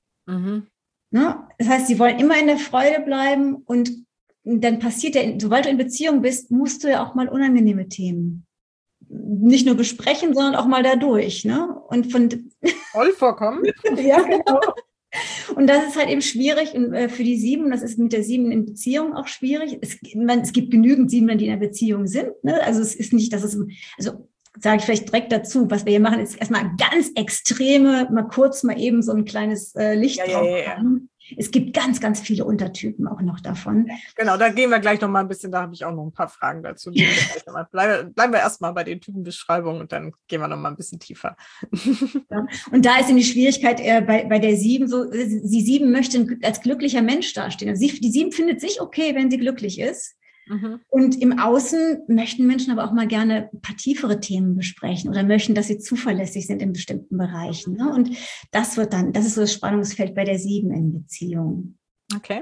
Ne? Das heißt, sie wollen immer in der Freude bleiben und dann passiert ja, sobald du in Beziehung bist, musst du ja auch mal unangenehme Themen nicht nur besprechen, sondern auch mal dadurch. Ne? Und voll vorkommen. Ja, genau. Und das ist halt eben schwierig für die 7, das ist mit der 7 in Beziehung auch schwierig. Es gibt genügend 7, die in einer Beziehung sind. Ne? Also es ist nicht, dass es, also sage ich vielleicht direkt dazu, was wir hier machen, ist erstmal ganz extreme, mal kurz mal eben so ein kleines Licht drauf. Ja. Es gibt ganz, ganz viele Untertypen auch noch davon. Genau, da gehen wir gleich noch mal ein bisschen, da habe ich auch noch ein paar Fragen dazu. Bleiben wir erstmal bei den Typenbeschreibungen und dann gehen wir noch mal ein bisschen tiefer. Ja. Und da ist eben die Schwierigkeit bei der 7 so, die 7 möchte als glücklicher Mensch dastehen. Also die 7 findet sich okay, wenn sie glücklich ist. Und im Außen möchten Menschen aber auch mal gerne ein paar tiefere Themen besprechen oder möchten, dass sie zuverlässig sind in bestimmten Bereichen. Ne? Und das ist so das Spannungsfeld bei der 7 in Beziehung. Okay.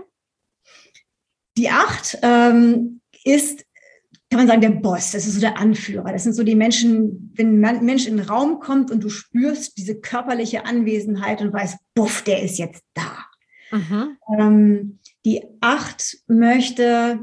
Die 8 ist, kann man sagen, der Boss, das ist so der Anführer. Das sind so die Menschen, wenn ein Mensch in den Raum kommt und du spürst diese körperliche Anwesenheit und weißt, buff, der ist jetzt da. Die 8 möchte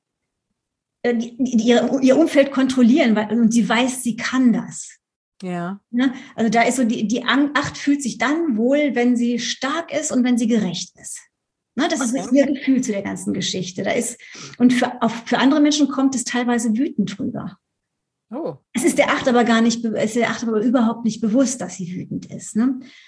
ihr Umfeld kontrollieren, und sie weiß, sie kann das. Ja. Also da ist so, die 8 fühlt sich dann wohl, wenn sie stark ist und wenn sie gerecht ist. Das ist ihr Gefühl zu der ganzen Geschichte. Und für andere Menschen kommt es teilweise wütend rüber. Oh. Es ist der 8 aber überhaupt nicht bewusst, dass sie wütend ist.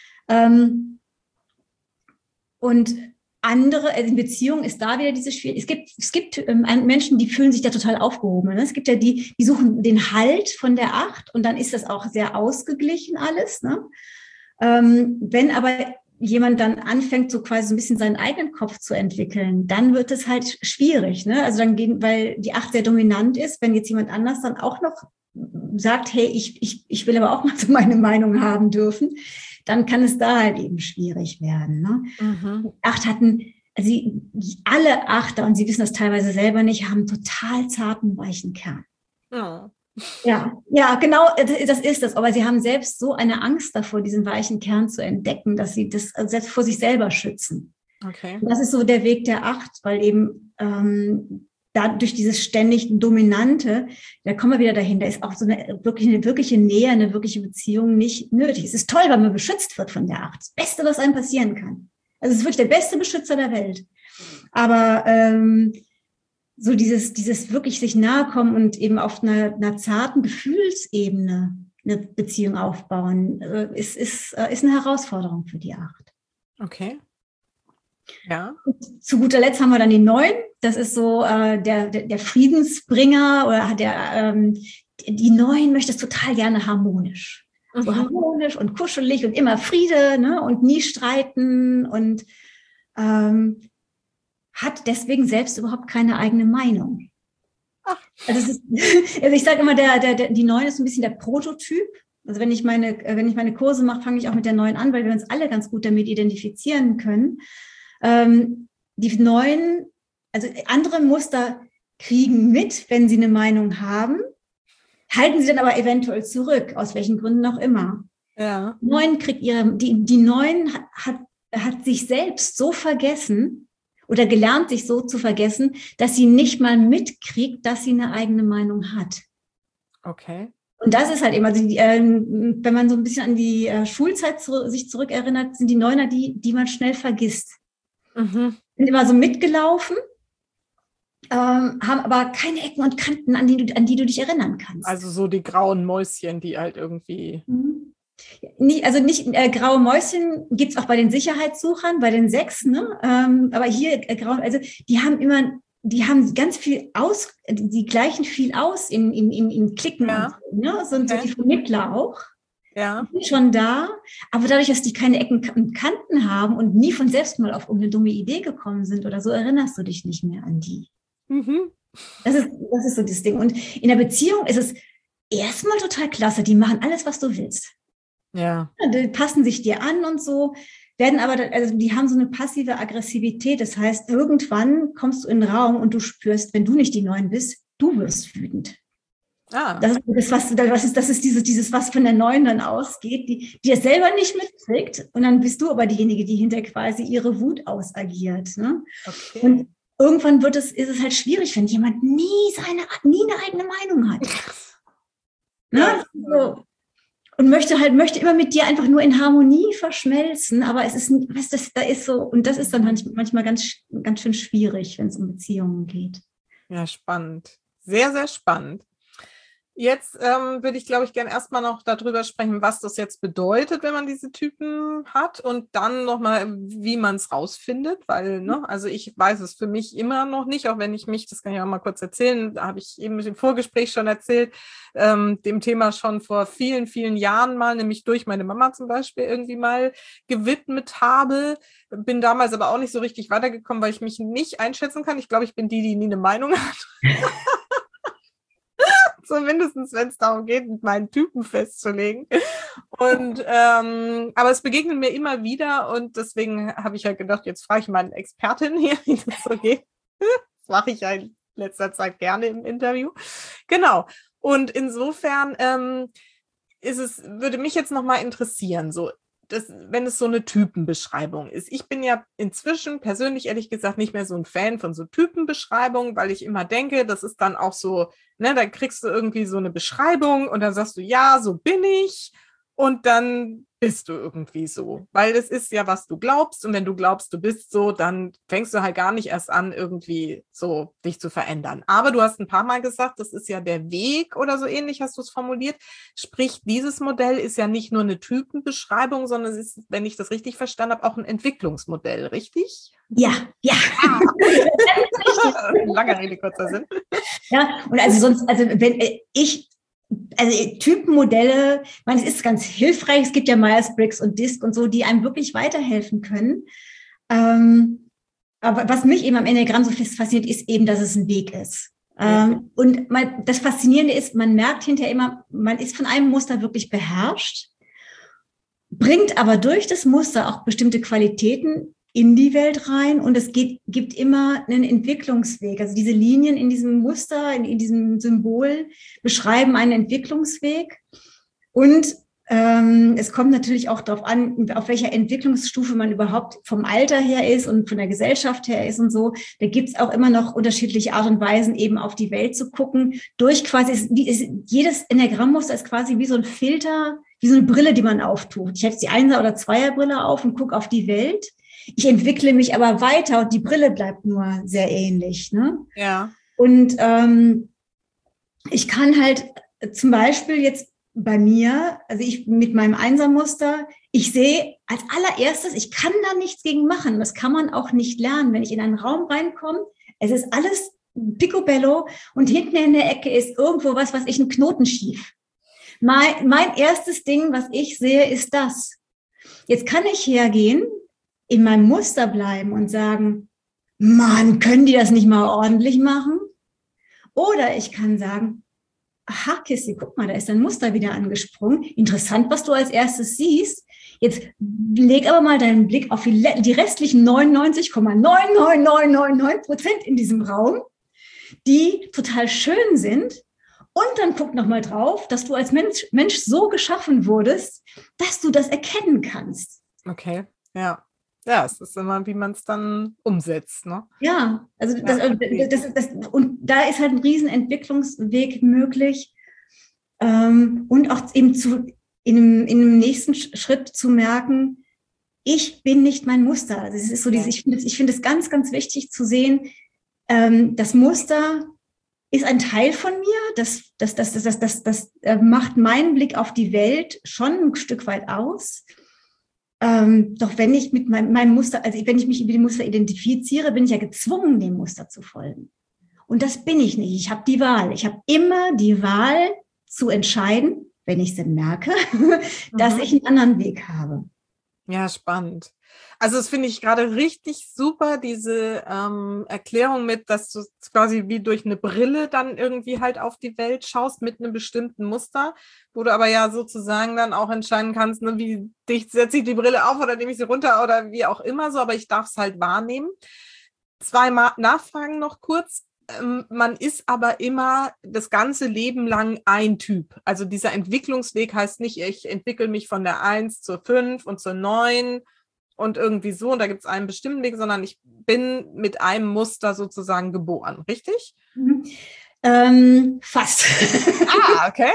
Und andere, in Beziehungen ist da wieder diese Schwierigkeit. Es gibt Menschen, die fühlen sich da total aufgehoben. Ne? Es gibt ja die suchen den Halt von der 8 und dann ist das auch sehr ausgeglichen alles. Ne? Wenn aber jemand dann anfängt, so quasi so ein bisschen seinen eigenen Kopf zu entwickeln, dann wird es halt schwierig. Ne? Also weil die 8 sehr dominant ist, wenn jetzt jemand anders dann auch noch sagt, hey, ich will aber auch mal so meine Meinung haben dürfen, dann kann es da halt eben schwierig werden. Ne? 8 alle 8er, und Sie wissen das teilweise selber nicht, haben total zarten, weichen Kern. Oh. Ja, genau, das ist das. Aber sie haben selbst so eine Angst davor, diesen weichen Kern zu entdecken, dass sie das selbst vor sich selber schützen. Okay. Und das ist so der Weg der 8, weil eben durch dieses ständig Dominante, da kommen wir wieder dahin, da ist auch so eine wirkliche Nähe, eine wirkliche Beziehung nicht nötig. Es ist toll, weil man beschützt wird von der 8. Das Beste, was einem passieren kann. Also es ist wirklich der beste Beschützer der Welt. Aber so dieses wirklich sich nahe kommen und eben auf einer zarten Gefühlsebene eine Beziehung aufbauen, ist eine Herausforderung für die 8. Okay. Ja. Und zu guter Letzt haben wir dann die 9. Das ist so der Friedensbringer oder die 9 möchte es total gerne harmonisch. So harmonisch und kuschelig und immer Friede, ne? Und nie streiten und hat deswegen selbst überhaupt keine eigene Meinung. Ach. Also ich sage immer, die 9 ist ein bisschen der Prototyp. Also wenn ich meine Kurse mache, fange ich auch mit der 9 an, weil wir uns alle ganz gut damit identifizieren können. Die 9, also andere Muster kriegen mit, wenn sie eine Meinung haben, halten sie dann aber eventuell zurück, aus welchen Gründen auch immer. Ja. 9 kriegt die 9 hat sich selbst so vergessen oder gelernt, sich so zu vergessen, dass sie nicht mal mitkriegt, dass sie eine eigene Meinung hat. Okay. Und das ist halt eben, also wenn man so ein bisschen an die Schulzeit sich zurückerinnert, sind die 9er die man schnell vergisst. Sind immer so mitgelaufen haben aber keine Ecken und Kanten, an die du dich erinnern kannst. Also so die grauen Mäuschen, die halt irgendwie... Nicht graue Mäuschen gibt es auch bei den Sicherheitssuchern, bei den 6, ne? Aber hier graue, also die haben ganz viel aus, die gleichen viel aus in Klicken, Ja. und so, ne? Sind so die Vermittler auch. Ja. Die sind schon da, aber dadurch, dass die keine Ecken und Kanten haben und nie von selbst mal auf irgendeine dumme Idee gekommen sind oder so, erinnerst du dich nicht mehr an die. Mhm. Das ist so das Ding. Und in der Beziehung ist es erstmal total klasse. Die machen alles, was du willst. Ja. Die passen sich dir an und so, werden aber, also die haben so eine passive Aggressivität. Das heißt, irgendwann kommst du in den Raum und du spürst, wenn du nicht die Neuen bist, du wirst wütend. Ah. Das ist dieses, was von der Neuen dann ausgeht, die es selber nicht mitkriegt. Und dann bist du aber diejenige, die hinter quasi ihre Wut ausagiert. Ne? Okay. Und irgendwann ist es halt schwierig, wenn jemand nie eine eigene Meinung hat. Ne? Ja. So. Und möchte immer mit dir einfach nur in Harmonie verschmelzen, aber es ist, da ist so, und das ist dann manchmal ganz, ganz schön schwierig, wenn es um Beziehungen geht. Ja, spannend. Sehr, sehr spannend. Jetzt würde ich, glaube ich, gerne erstmal noch darüber sprechen, was das jetzt bedeutet, wenn man diese Typen hat und dann nochmal, wie man es rausfindet, weil, ne, also ich weiß es für mich immer noch nicht, auch wenn ich mich, das kann ich auch mal kurz erzählen, da habe ich eben mit dem Vorgespräch schon erzählt, dem Thema schon vor vielen, vielen Jahren mal, nämlich durch meine Mama zum Beispiel irgendwie mal gewidmet habe, bin damals aber auch nicht so richtig weitergekommen, weil ich mich nicht einschätzen kann. Ich glaube, ich bin die nie eine Meinung hat. Zumindest wenn es darum geht, meinen Typen festzulegen. Und aber es begegnet mir immer wieder und deswegen habe ich halt gedacht, jetzt frage ich mal eine Expertin hier, wie das so geht. Das mache ich ja in letzter Zeit gerne im Interview. Genau. Und insofern würde mich jetzt nochmal interessieren, so wenn es so eine Typenbeschreibung ist. Ich bin ja inzwischen persönlich, ehrlich gesagt, nicht mehr so ein Fan von so Typenbeschreibungen, weil ich immer denke, das ist dann auch so, ne, dann kriegst du irgendwie so eine Beschreibung und dann sagst du, ja, so bin ich und dann bist du irgendwie so. Weil es ist ja, was du glaubst und wenn du glaubst, du bist so, dann fängst du halt gar nicht erst an, irgendwie so dich zu verändern. Aber du hast ein paar Mal gesagt, das ist ja der Weg oder so ähnlich hast du es formuliert. Sprich, dieses Modell ist ja nicht nur eine Typenbeschreibung, sondern es ist, wenn ich das richtig verstanden habe, auch ein Entwicklungsmodell, richtig? Ja. Langer Rede, kurzer Sinn. Ja, und Typenmodelle, ich meine, es ist ganz hilfreich, es gibt ja Myers-Briggs und DISC und so, die einem wirklich weiterhelfen können. Aber was mich eben am Enneagramm so fasziniert, ist eben, dass es ein Weg ist. Und das Faszinierende ist, man merkt hinterher immer, man ist von einem Muster wirklich beherrscht, bringt aber durch das Muster auch bestimmte Qualitäten in die Welt rein und es gibt immer einen Entwicklungsweg. Also diese Linien in diesem Muster, in diesem Symbol beschreiben einen Entwicklungsweg und es kommt natürlich auch darauf an, auf welcher Entwicklungsstufe man überhaupt vom Alter her ist und von der Gesellschaft her ist und so. Da gibt es auch immer noch unterschiedliche Art und Weisen, eben auf die Welt zu gucken. Jedes Enneagrammmuster ist quasi wie so ein Filter, wie so eine Brille, die man auftut. Ich habe jetzt die Einser- oder Zweierbrille auf und gucke auf die Welt. Ich entwickle mich aber weiter und die Brille bleibt nur sehr ähnlich. Ne? Ja. Und ich kann halt zum Beispiel jetzt bei mir, also ich mit meinem Einsermuster, ich sehe als allererstes, ich kann da nichts gegen machen. Das kann man auch nicht lernen. Wenn ich in einen Raum reinkomme, es ist alles picobello und hinten in der Ecke ist irgendwo was ich einen Knoten schief. Mein erstes Ding, was ich sehe, ist das. Jetzt kann ich hergehen, in meinem Muster bleiben und sagen, Mann, können die das nicht mal ordentlich machen? Oder ich kann sagen, aha, Kissi, guck mal, da ist dein Muster wieder angesprungen. Interessant, was du als erstes siehst. Jetzt leg aber mal deinen Blick auf die restlichen 99,99999% in diesem Raum, die total schön sind. Und dann guck nochmal drauf, dass du als Mensch so geschaffen wurdest, dass du das erkennen kannst. Okay, ja. Ja, es ist immer, wie man es dann umsetzt, ne? Ja, also und da ist halt ein riesen Entwicklungsweg möglich und auch eben in einem nächsten Schritt zu merken, ich bin nicht mein Muster. Also es ist so ich finde es ganz, ganz wichtig zu sehen, Das Muster ist ein Teil von mir, das macht meinen Blick auf die Welt schon ein Stück weit aus. Doch wenn ich mit meinem Muster, also wenn ich mich mit dem Muster identifiziere, bin ich ja gezwungen, dem Muster zu folgen. Und das bin ich nicht. Ich habe die Wahl. Ich habe immer die Wahl zu entscheiden, wenn ich es denn merke, dass ich einen anderen Weg habe. Ja, spannend. Also das finde ich gerade richtig super, diese Erklärung mit, dass du quasi wie durch eine Brille dann irgendwie halt auf die Welt schaust mit einem bestimmten Muster, wo du aber ja sozusagen dann auch entscheiden kannst, ne, wie dicht setze ich die Brille auf oder nehme ich sie runter oder wie auch immer so, aber ich darf es halt wahrnehmen. 2 Nachfragen noch kurz. Man ist aber immer das ganze Leben lang ein Typ. Also dieser Entwicklungsweg heißt nicht, ich entwickle mich von der 1 zur 5 und zur 9 und irgendwie so, und da gibt es einen bestimmten Weg, sondern ich bin mit einem Muster sozusagen geboren, richtig? Fast. Ah, okay.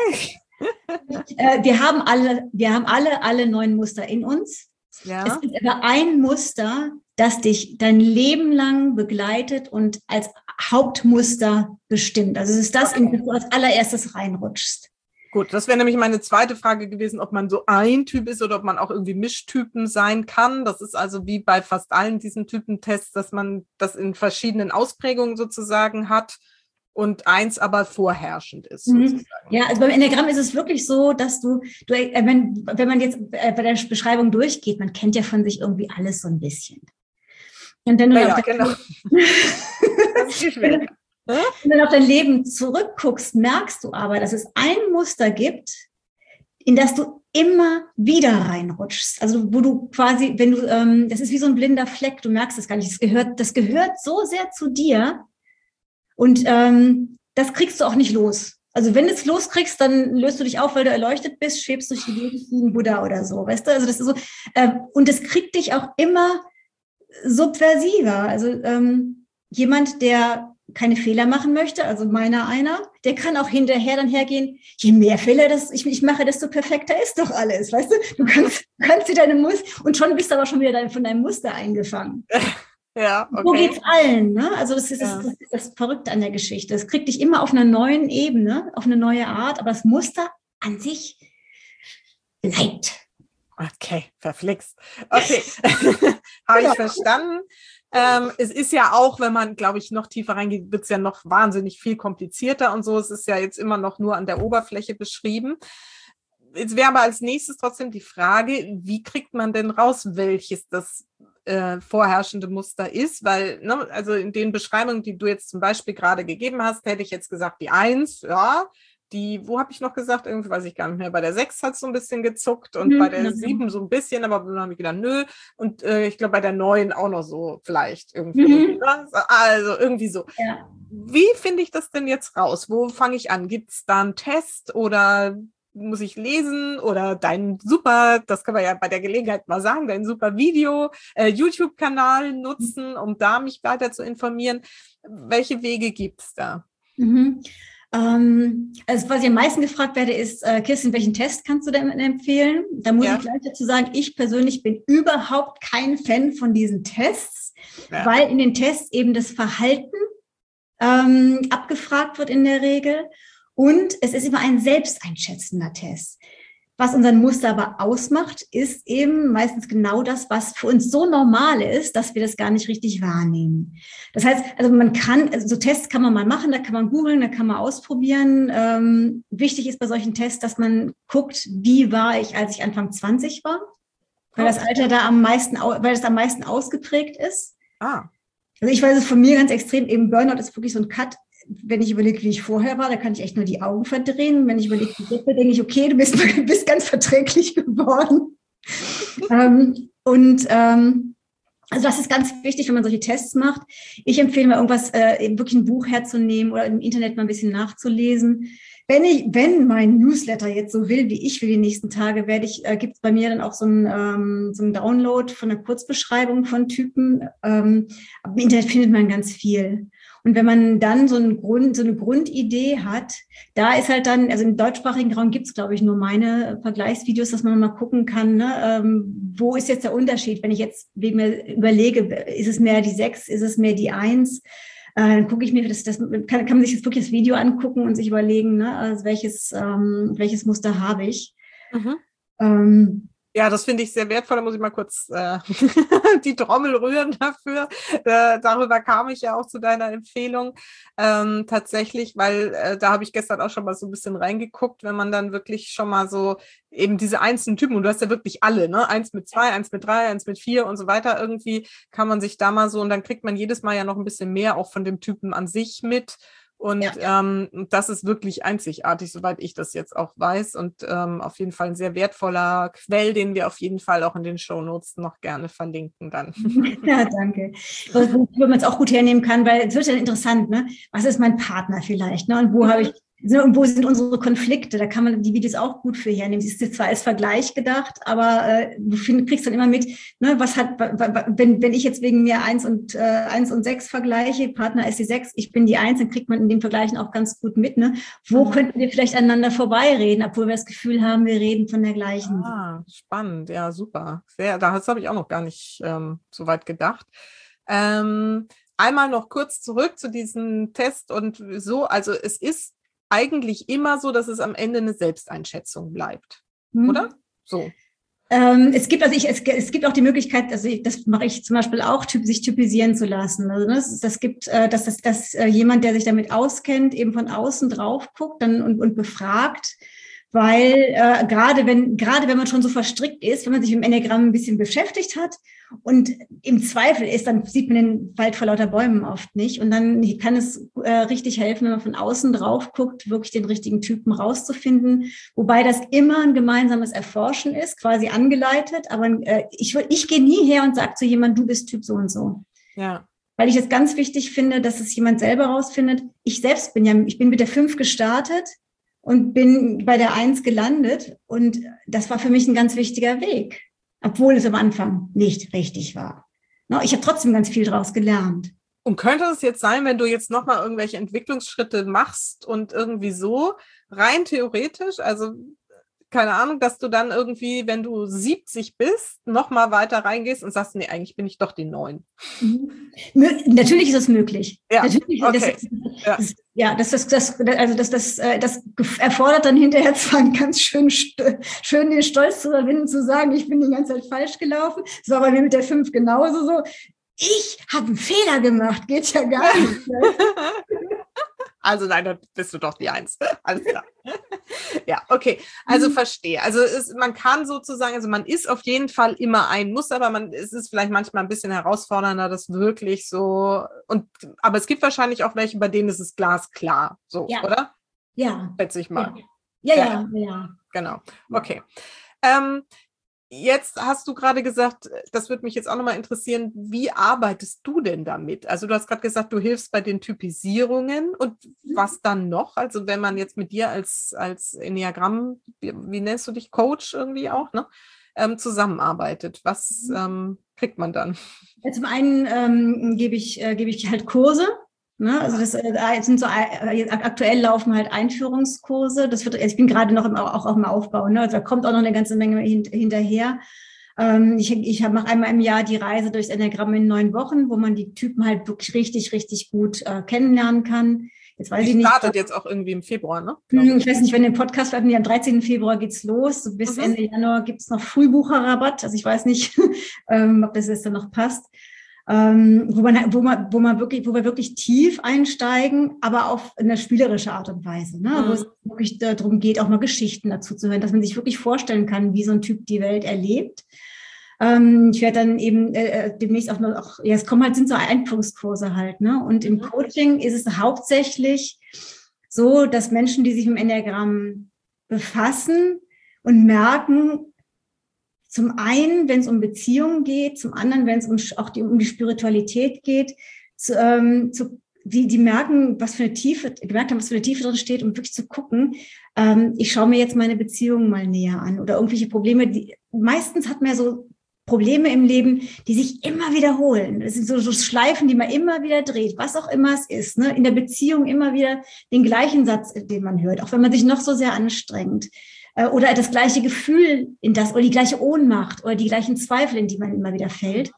Wir haben alle 9 Muster in uns. Ja. Es gibt aber ein Muster, das dich dein Leben lang begleitet und als Hauptmuster bestimmt. Also es ist das, in das du als allererstes reinrutschst. Gut, das wäre nämlich meine zweite Frage gewesen, ob man so ein Typ ist oder ob man auch irgendwie Mischtypen sein kann. Das ist also wie bei fast allen diesen Typentests, dass man das in verschiedenen Ausprägungen sozusagen hat und eins aber vorherrschend ist. Sozusagen. Ja, also beim Enneagramm ist es wirklich so, dass wenn man jetzt bei der Beschreibung durchgeht, man kennt ja von sich irgendwie alles so ein bisschen. Und wenn du genau. Das ist schwierig. Wenn du auf dein Leben zurückguckst, merkst du aber, dass es ein Muster gibt, in das du immer wieder reinrutschst. Also wo du quasi, wenn du, das ist wie so ein blinder Fleck, du merkst es gar nicht. Das gehört so sehr zu dir und das kriegst du auch nicht los. Also wenn du es loskriegst, dann löst du dich auf, weil du erleuchtet bist, schwebst durch die Gegend wie ein Buddha oder so, weißt du? Also das ist so, und das kriegt dich auch immer subversiver. Also jemand, der keine Fehler machen möchte, also einer, der kann auch hinterher dann hergehen, je mehr Fehler ich mache, desto perfekter ist doch alles, weißt du? Du kannst dir deine Muster, und schon bist du aber schon wieder von deinem Muster eingefangen. Ja, okay. So geht's allen, ne? Also das ist das Verrückte an der Geschichte. Es kriegt dich immer auf einer neuen Ebene, auf eine neue Art, aber das Muster an sich bleibt. Okay, verflixt. Okay, habe ich verstanden. Es ist ja auch, wenn man, glaube ich, noch tiefer reingeht, wird es ja noch wahnsinnig viel komplizierter und so. Es ist ja jetzt immer noch nur an der Oberfläche beschrieben. Jetzt wäre aber als nächstes trotzdem die Frage, wie kriegt man denn raus, welches das vorherrschende Muster ist? Weil, ne, also in den Beschreibungen, die du jetzt zum Beispiel gerade gegeben hast, hätte ich jetzt gesagt, die 1, ja, wo habe ich noch gesagt? Irgendwie weiß ich gar nicht mehr. Bei der 6 hat es so ein bisschen gezuckt und bei der 7 so ein bisschen, aber dann habe ich gedacht, nö. Und ich glaube, bei der 9 auch noch so vielleicht irgendwie. Also irgendwie so. Ja. Wie finde ich das denn jetzt raus? Wo fange ich an? Gibt es da einen Test oder muss ich lesen oder das kann man ja bei der Gelegenheit mal sagen, dein super Video, YouTube-Kanal nutzen, um da mich weiter zu informieren? Welche Wege gibt es da? Also was ich am meisten gefragt werde, ist, Kirsten, welchen Test kannst du denn empfehlen? Da muss ich gleich dazu sagen, ich persönlich bin überhaupt kein Fan von diesen Tests, weil in den Tests eben das Verhalten abgefragt wird in der Regel und es ist immer ein selbsteinschätzender Test. Was unseren Muster aber ausmacht, ist eben meistens genau das, was für uns so normal ist, dass wir das gar nicht richtig wahrnehmen. Das heißt, also so Tests kann man mal machen, da kann man googeln, da kann man ausprobieren. Wichtig ist bei solchen Tests, dass man guckt, wie war ich, als ich Anfang 20 war, weil das Alter da am meisten ausgeprägt ist. Also ich weiß es von mir ganz extrem, eben Burnout ist wirklich so ein Cut. Wenn ich überlege, wie ich vorher war, da kann ich echt nur die Augen verdrehen. Wenn ich überlege, wie jetzt denke ich, okay, du bist ganz verträglich geworden. Also das ist ganz wichtig, wenn man solche Tests macht. Ich empfehle mal wirklich ein Buch herzunehmen oder im Internet mal ein bisschen nachzulesen. Wenn mein Newsletter jetzt so will, wie ich will die nächsten Tage, gibt es bei mir dann auch so ein Download von einer Kurzbeschreibung von Typen. Im Internet findet man ganz viel. Und wenn man dann so eine Grundidee hat, da ist halt dann, also im deutschsprachigen Raum gibt es, glaube ich, nur meine Vergleichsvideos, dass man mal gucken kann, ne, wo ist jetzt der Unterschied, wenn ich jetzt mir überlege, ist es mehr die 6, ist es mehr die 1? Dann gucke ich mir, kann man sich jetzt wirklich das Video angucken und sich überlegen, ne, also welches Muster habe ich. Ja, das finde ich sehr wertvoll. Da muss ich mal kurz die Trommel rühren dafür. Darüber kam ich ja auch zu deiner Empfehlung. Tatsächlich, weil da habe ich gestern auch schon mal so ein bisschen reingeguckt, wenn man dann wirklich schon mal so eben diese einzelnen Typen, und du hast ja wirklich alle, ne? 1 mit 2, 1 mit 3, 1 mit 4 und so weiter. Irgendwie kann man sich da mal so, und dann kriegt man jedes Mal ja noch ein bisschen mehr auch von dem Typen an sich mit. Und das ist wirklich einzigartig, soweit ich das jetzt auch weiß. Und auf jeden Fall ein sehr wertvoller Quell, den wir auf jeden Fall auch in den Shownotes noch gerne verlinken dann. Ja, danke. Wo man es auch gut hernehmen kann, weil es wird dann interessant, ne? Was ist mein Partner vielleicht? Ne? Und wo habe ich, und wo sind unsere Konflikte? Da kann man die Videos auch gut für hernehmen. Es ist jetzt zwar als Vergleich gedacht, aber du kriegst dann immer mit, ne, wenn ich jetzt wegen mir 1 und 6 vergleiche, Partner ist die 6, ich bin die 1, dann kriegt man in dem Vergleichen auch ganz gut mit, ne? Wo könnten wir vielleicht aneinander vorbeireden, obwohl wir das Gefühl haben, wir reden von der gleichen. Spannend, ja, super. Das habe ich auch noch gar nicht so weit gedacht. Einmal noch kurz zurück zu diesem Test und so, also es ist eigentlich immer so, dass es am Ende eine Selbsteinschätzung bleibt, oder? So. Es gibt auch die Möglichkeit, also das mache ich zum Beispiel auch, sich typisieren zu lassen. Also das gibt, dass jemand, der sich damit auskennt, eben von außen drauf guckt und befragt, weil gerade wenn man schon so verstrickt ist, wenn man sich mit dem Enneagramm ein bisschen beschäftigt hat und im Zweifel ist, dann sieht man den Wald vor lauter Bäumen oft nicht. Und dann kann es richtig helfen, wenn man von außen drauf guckt, wirklich den richtigen Typen rauszufinden. Wobei das immer ein gemeinsames Erforschen ist, quasi angeleitet. Aber ich gehe nie her und sage zu jemandem, du bist Typ so und so. Ja. Weil ich es ganz wichtig finde, dass es jemand selber rausfindet. Ich bin mit der 5 gestartet und bin bei der 1 gelandet. Und das war für mich ein ganz wichtiger Weg, obwohl es am Anfang nicht richtig war. Ich habe trotzdem ganz viel daraus gelernt. Und könnte es jetzt sein, wenn du jetzt nochmal irgendwelche Entwicklungsschritte machst und irgendwie so rein theoretisch, also keine Ahnung, dass du dann irgendwie, wenn du 70 bist, nochmal weiter reingehst und sagst, nee, eigentlich bin ich doch die 9. Natürlich ist es möglich. Ja, natürlich, okay. Das erfordert dann hinterher zwar ganz schön den Stolz zu überwinden, zu sagen, ich bin die ganze Zeit falsch gelaufen. Das war bei mir mit der 5 genauso so. Ich habe einen Fehler gemacht, geht ja gar nicht. Also nein, dann bist du doch die 1. Alles klar. Ja, okay. Also verstehe. Also man kann sozusagen, also man ist auf jeden Fall immer ein Muster, aber es ist vielleicht manchmal ein bisschen herausfordernder, das wirklich so, aber es gibt wahrscheinlich auch welche, bei denen ist es glasklar, so, ja. Oder? Ja. Schätze ich mal. Ja. Genau. Okay. Jetzt hast du gerade gesagt, das würde mich jetzt auch nochmal interessieren, wie arbeitest du denn damit? Also du hast gerade gesagt, du hilfst bei den Typisierungen und was dann noch? Also wenn man jetzt mit dir als Enneagramm, wie nennst du dich, Coach irgendwie auch, ne? Zusammenarbeitet, was kriegt man dann? Zum einen gebe ich halt Kurse. Ne? Also das sind so aktuell laufen halt Einführungskurse. Ich bin gerade noch auch im Aufbau. Ne? Also da kommt auch noch eine ganze Menge hinterher. Ich mache einmal im Jahr die Reise durchs Enneagramm in 9 Wochen, wo man die Typen halt wirklich richtig, richtig gut kennenlernen kann. Jetzt weiß ich nicht. Startet jetzt auch irgendwie im Februar, ne? Ich weiß nicht, wenn der Podcast veröffentlicht, am 13. Februar geht's los. So bis Ende Januar gibt's noch Frühbucherrabatt. Also ich weiß nicht, ob das jetzt dann noch passt. Wo wir wirklich tief einsteigen, aber auf eine spielerische Art und Weise, ne? Wo es wirklich darum geht, auch mal Geschichten dazu zu hören, dass man sich wirklich vorstellen kann, wie so ein Typ die Welt erlebt. Ich werde dann eben demnächst sind so Einführungskurse halt, ne? Und im Coaching ist es hauptsächlich so, dass Menschen, die sich mit dem Enneagramm befassen und merken, zum einen, wenn es um Beziehungen geht, zum anderen, wenn es um die Spiritualität geht, die merken, was für eine Tiefe drin steht, um wirklich zu gucken, ich schaue mir jetzt meine Beziehungen mal näher an oder irgendwelche Probleme, meistens hat man ja so Probleme im Leben, die sich immer wiederholen. Das sind so Schleifen, die man immer wieder dreht, was auch immer es ist, ne? In der Beziehung immer wieder den gleichen Satz, den man hört, auch wenn man sich noch so sehr anstrengt. Oder das gleiche Gefühl oder die gleiche Ohnmacht oder die gleichen Zweifel, in die man immer wieder fällt.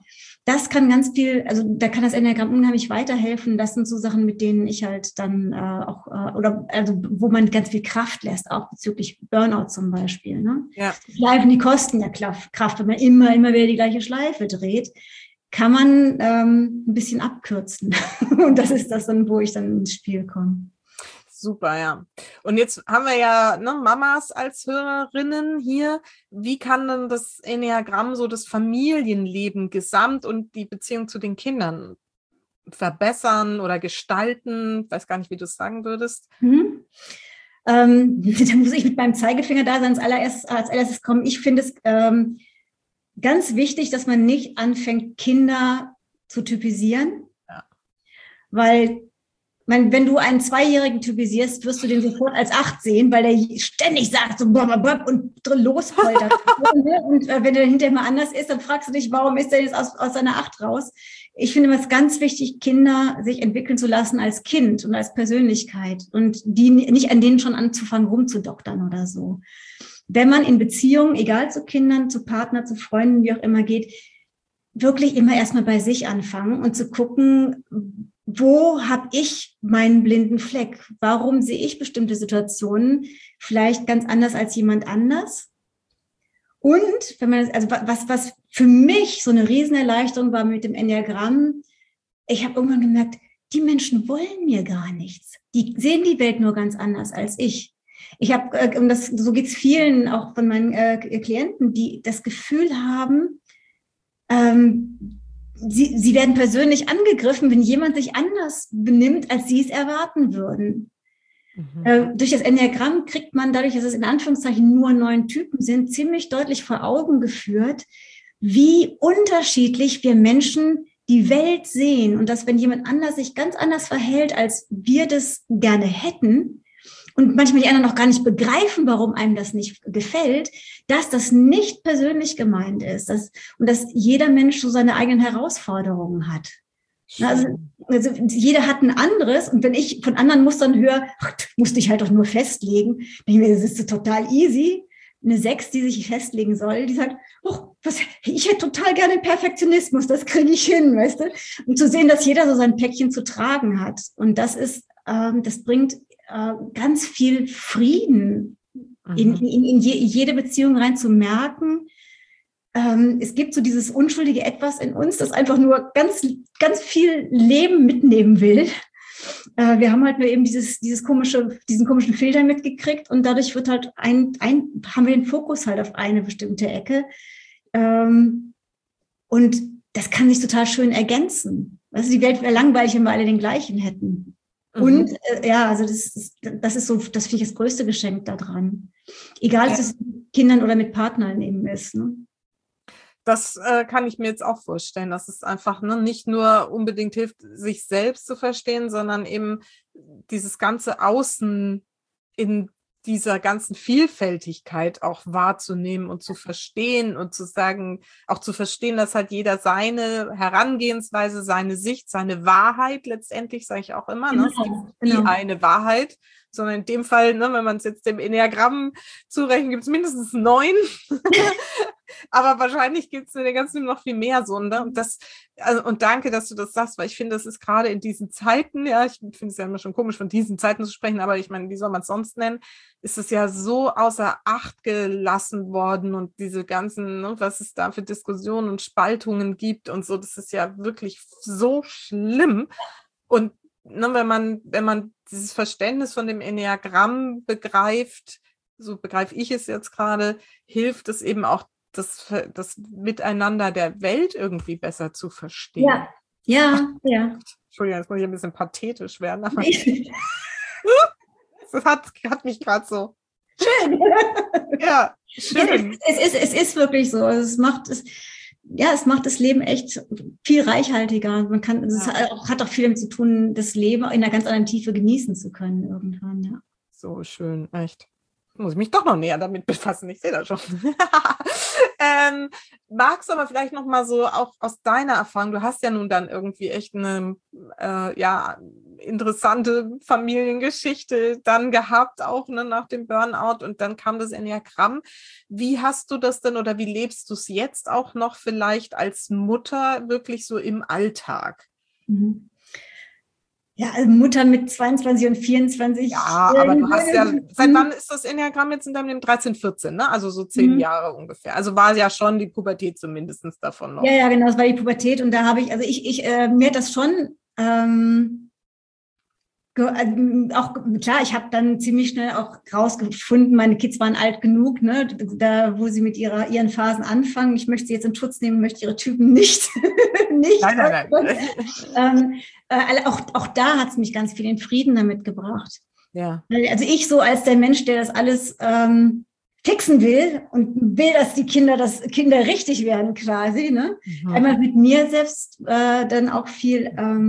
das kann ganz viel, also da kann das Enneagramm unheimlich weiterhelfen. Das sind so Sachen, mit denen ich halt dann oder also wo man ganz viel Kraft lässt, auch bezüglich Burnout zum Beispiel. Ne? Ja. Schleifen, die kosten ja Kraft, wenn man immer wieder die gleiche Schleife dreht, kann man ein bisschen abkürzen. Und das ist das dann, wo ich dann ins Spiel komme. Super, ja. Und jetzt haben wir ja Mamas als Hörerinnen hier. Wie kann denn das Enneagramm so das Familienleben gesamt und die Beziehung zu den Kindern verbessern oder gestalten? Ich weiß gar nicht, wie du es sagen würdest. Da muss ich mit meinem Zeigefinger da sein, als allererstes kommen. Ich finde es ganz wichtig, dass man nicht anfängt, Kinder zu typisieren. Ja. Weil wenn du einen Zweijährigen typisierst, wirst du den sofort als 8 sehen, weil der ständig sagt so und losheult. Und wenn der hinterher mal anders ist, dann fragst du dich, warum ist der jetzt aus seiner 8 raus? Ich finde es ganz wichtig, Kinder sich entwickeln zu lassen als Kind und als Persönlichkeit und die nicht an denen schon anzufangen, rumzudoktern oder so. Wenn man in Beziehungen, egal zu Kindern, zu Partnern, zu Freunden, wie auch immer geht, wirklich immer erstmal bei sich anfangen und zu gucken, wo habe ich meinen blinden Fleck? Warum sehe ich bestimmte Situationen vielleicht ganz anders als jemand anders? Und wenn man was für mich so eine Riesenerleichterung war mit dem Enneagramm, ich habe irgendwann gemerkt, die Menschen wollen mir gar nichts. Die sehen die Welt nur ganz anders als ich. Ich habe, so geht es vielen auch von meinen Klienten, die das Gefühl haben, Sie werden persönlich angegriffen, wenn jemand sich anders benimmt, als sie es erwarten würden. Durch das Enneagramm kriegt man, dadurch, dass es in Anführungszeichen nur 9 Typen sind, ziemlich deutlich vor Augen geführt, wie unterschiedlich wir Menschen die Welt sehen und dass, wenn jemand anders sich ganz anders verhält, als wir das gerne hätten, und manchmal die anderen noch gar nicht begreifen, warum einem das nicht gefällt, dass das nicht persönlich gemeint ist. Und dass jeder Mensch so seine eigenen Herausforderungen hat. Also jeder hat ein anderes. Und wenn ich von anderen Mustern höre, musst dich halt doch nur festlegen, denke ich mir, das ist so total easy. Eine 6, die sich festlegen soll, die sagt, ich hätte total gerne Perfektionismus, das kriege ich hin, weißt du? Und zu sehen, dass jeder so sein Päckchen zu tragen hat. Und das bringt ganz viel Frieden in jede Beziehung rein, zu merken, es gibt so dieses unschuldige Etwas in uns, das einfach nur ganz, ganz viel Leben mitnehmen will. Wir haben halt nur eben diesen komischen Filter mitgekriegt und dadurch wird halt haben wir den Fokus halt auf eine bestimmte Ecke. Und das kann sich total schön ergänzen. Also die Welt wäre langweilig, wenn wir alle den gleichen hätten. Und also das ist so, das finde ich das größte Geschenk daran. Egal, ob es mit Kindern oder mit Partnern eben ist. Ne? Das kann ich mir jetzt auch vorstellen, dass es einfach nicht nur unbedingt hilft, sich selbst zu verstehen, sondern eben dieses ganze Außen in dieser ganzen Vielfältigkeit auch wahrzunehmen und zu verstehen und zu sagen, auch zu verstehen, dass halt jeder seine Herangehensweise, seine Sicht, seine Wahrheit letztendlich, sage ich auch immer, Genau, es gibt nie eine Wahrheit, sondern in dem Fall, wenn man es jetzt dem Enneagramm zurechnet, gibt es mindestens 9. Aber wahrscheinlich gibt es in der ganzen noch viel mehr so. Ne? Und danke, dass du das sagst, weil ich finde, das ist gerade in diesen Zeiten, ja, ich finde es ja immer schon komisch, von diesen Zeiten zu sprechen, aber ich meine, wie soll man es sonst nennen, ist es ja so außer Acht gelassen worden und diese ganzen, was es da für Diskussionen und Spaltungen gibt und so, das ist ja wirklich so schlimm. Und wenn man dieses Verständnis von dem Enneagramm begreift, so begreife ich es jetzt gerade, hilft es eben auch, das Miteinander der Welt irgendwie besser zu verstehen. Ja. Entschuldigung, jetzt muss ich ein bisschen pathetisch werden. Aber das hat mich gerade so. Schön. Ja, schön. Es ist wirklich so. Es macht das Leben echt viel reichhaltiger. Es hat auch viel damit zu tun, das Leben in einer ganz anderen Tiefe genießen zu können irgendwann. Ja. So schön, echt. Muss ich mich doch noch näher damit befassen, ich sehe das schon. Magst du aber vielleicht noch mal so auch aus deiner Erfahrung, du hast ja nun dann irgendwie echt eine interessante Familiengeschichte dann gehabt, auch ne, nach dem Burnout, und dann kam das Enneagramm. Wie hast du das denn oder wie lebst du es jetzt auch noch vielleicht als Mutter wirklich so im Alltag? Mhm. Ja, also Mutter mit 22 und 24. Ja, aber du hast ja, seit wann ist das Enneagramm jetzt in deinem Leben? 13, 14, ne? Also so 10 Jahre ungefähr. Also war ja schon die Pubertät zumindest davon noch. Ja, genau, das war die Pubertät und da habe ich, also mir hat das schon auch klar, ich habe dann ziemlich schnell auch rausgefunden, meine Kids waren alt genug, ne, da wo sie mit ihren Phasen anfangen. Ich möchte sie jetzt in Schutz nehmen, möchte ihre Typen nicht. Nein. Auch da hat es mich ganz viel in Frieden damit gebracht. Ja. Also ich so als der Mensch, der das alles fixen will und will, dass die Kinder richtig werden quasi. Ne? Einmal mit mir selbst dann auch viel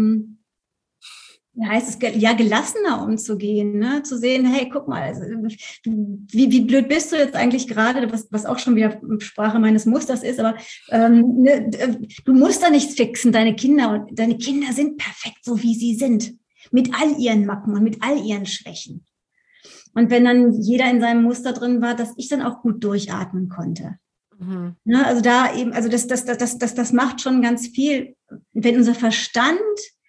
gelassener umzugehen, ne? Zu sehen, hey, guck mal, also, wie blöd bist du jetzt eigentlich gerade, was auch schon wieder Sprache meines Musters ist, aber du musst da nichts fixen, deine Kinder sind perfekt, so wie sie sind, mit all ihren Macken und mit all ihren Schwächen. Und wenn dann jeder in seinem Muster drin war, dass ich dann auch gut durchatmen konnte. Ne? Also da eben, also das macht schon ganz viel, wenn unser Verstand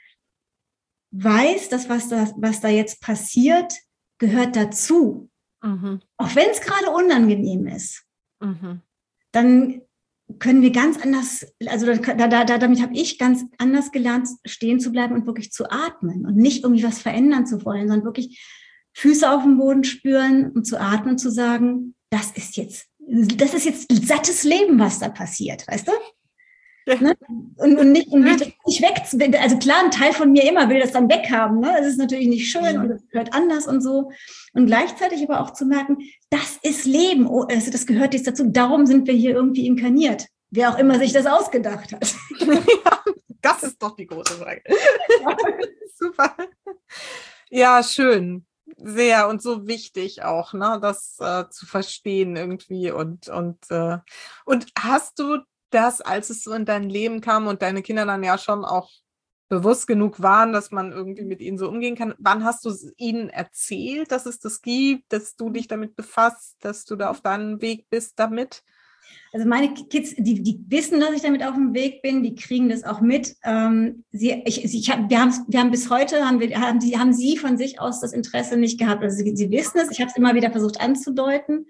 weiß, dass was da jetzt passiert, gehört dazu. Auch wenn es gerade unangenehm ist. Dann können wir ganz anders, also damit habe ich ganz anders gelernt, stehen zu bleiben und wirklich zu atmen und nicht irgendwie was verändern zu wollen, sondern wirklich Füße auf dem Boden spüren und zu atmen und zu sagen, das ist jetzt sattes Leben, was da passiert, weißt du? Ne? Und nicht weg. Also klar, ein Teil von mir immer will das dann weghaben. Ne? Das ist natürlich nicht schön und es gehört anders und so. Und gleichzeitig aber auch zu merken, das ist Leben. Oh, also das gehört jetzt dazu. Darum sind wir hier irgendwie inkarniert. Wer auch immer sich das ausgedacht hat. Ja, das ist doch die große Frage. Super. Ja, schön. Sehr und so wichtig auch, ne, das zu verstehen irgendwie. Und hast du das, als es so in dein Leben kam und deine Kinder dann ja schon auch bewusst genug waren, dass man irgendwie mit ihnen so umgehen kann, wann hast du ihnen erzählt, dass es das gibt, dass du dich damit befasst, dass du da auf deinem Weg bist damit? Also meine Kids, die wissen, dass ich damit auf dem Weg bin, die kriegen das auch mit. Wir haben bis heute, haben sie von sich aus das Interesse nicht gehabt. Also sie wissen es, ich habe es immer wieder versucht anzudeuten.